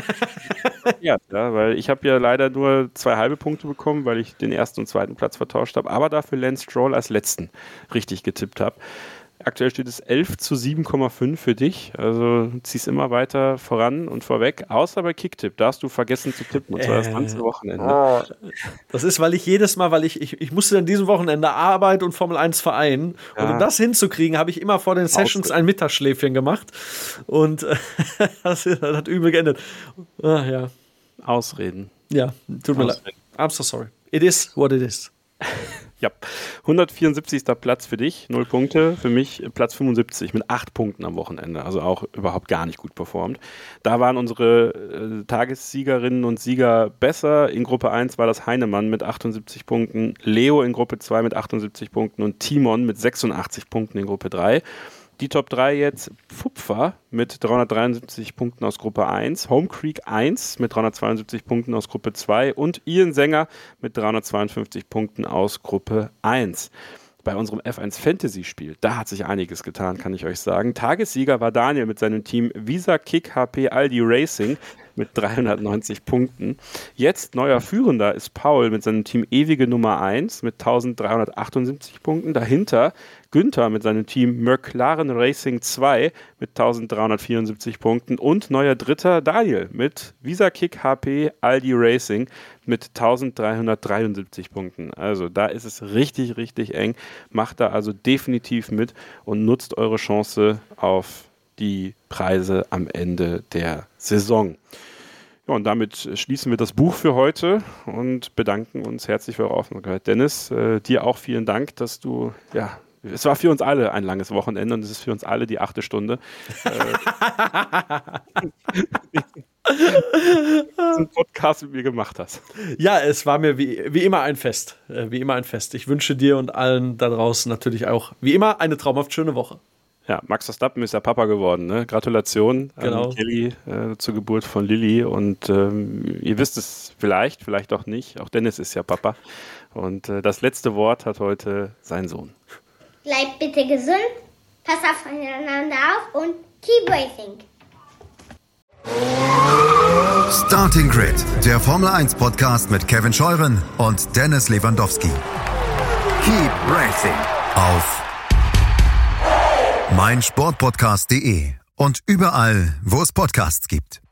ja, weil ich habe ja leider nur 2 halbe Punkte bekommen, weil ich den 1. und 2. Platz vertauscht habe, aber dafür Lance Stroll als letzten richtig getippt habe. Aktuell steht es 11:7,5 für dich, also du ziehst immer weiter voran und vorweg, außer bei Kicktipp, da hast du vergessen zu tippen, und zwar das ganze Wochenende. Das ist, weil ich jedes Mal, ich musste an diesem Wochenende Arbeit und Formel 1 vereinen und um das hinzukriegen, habe ich immer vor den Sessions ein Mittagsschläfchen gemacht und das hat übel geendet. Ja. Ausreden. Ja, tut mir leid. I'm so sorry. It is what it is. Ja, 174. Platz für dich, 0 Punkte. Für mich Platz 75 mit 8 Punkten am Wochenende. Also auch überhaupt gar nicht gut performt. Da waren unsere Tagessiegerinnen und Sieger besser. In Gruppe 1 war das Heinemann mit 78 Punkten, Leo in Gruppe 2 mit 78 Punkten und Timon mit 86 Punkten in Gruppe 3. Die Top 3 jetzt: Pfupfer mit 373 Punkten aus Gruppe 1, Home Creek 1 mit 372 Punkten aus Gruppe 2 und Ian Sänger mit 352 Punkten aus Gruppe 1. Bei unserem F1 Fantasy-Spiel, da hat sich einiges getan, kann ich euch sagen. Tagessieger war Daniel mit seinem Team Visa Kick HP Aldi Racing mit 390 Punkten. Jetzt neuer Führender ist Paul mit seinem Team Ewige Nummer 1 mit 1378 Punkten. Dahinter Günther mit seinem Team McLaren Racing 2 mit 1374 Punkten und neuer Dritter Daniel mit Visa Kick HP Aldi Racing mit 1373 Punkten. Also da ist es richtig, richtig eng. Macht da also definitiv mit und nutzt eure Chance auf die Preise am Ende der Saison. Ja, und damit schließen wir das Buch für heute und bedanken uns herzlich für eure Aufmerksamkeit. Dennis, dir auch vielen Dank, dass du, ja, es war für uns alle ein langes Wochenende und es ist für uns alle die 8. Stunde. diesen Podcast mit mir gemacht hast. Ja, es war mir wie immer ein Fest. Wie immer ein Fest. Ich wünsche dir und allen da draußen natürlich auch, wie immer, eine traumhaft schöne Woche. Ja, Max Verstappen ist ja Papa geworden. Ne? Gratulation Genau. an Kelly zur Geburt von Lilly. Und ihr wisst es vielleicht auch nicht. Auch Dennis ist ja Papa. Und das letzte Wort hat heute sein Sohn. Bleibt bitte gesund, passt aufeinander auf und keep racing. Starting Grid, der Formel 1 Podcast mit Kevin Scheuren und Dennis Lewandowski. Keep racing auf meinsportpodcast.de und überall, wo es Podcasts gibt.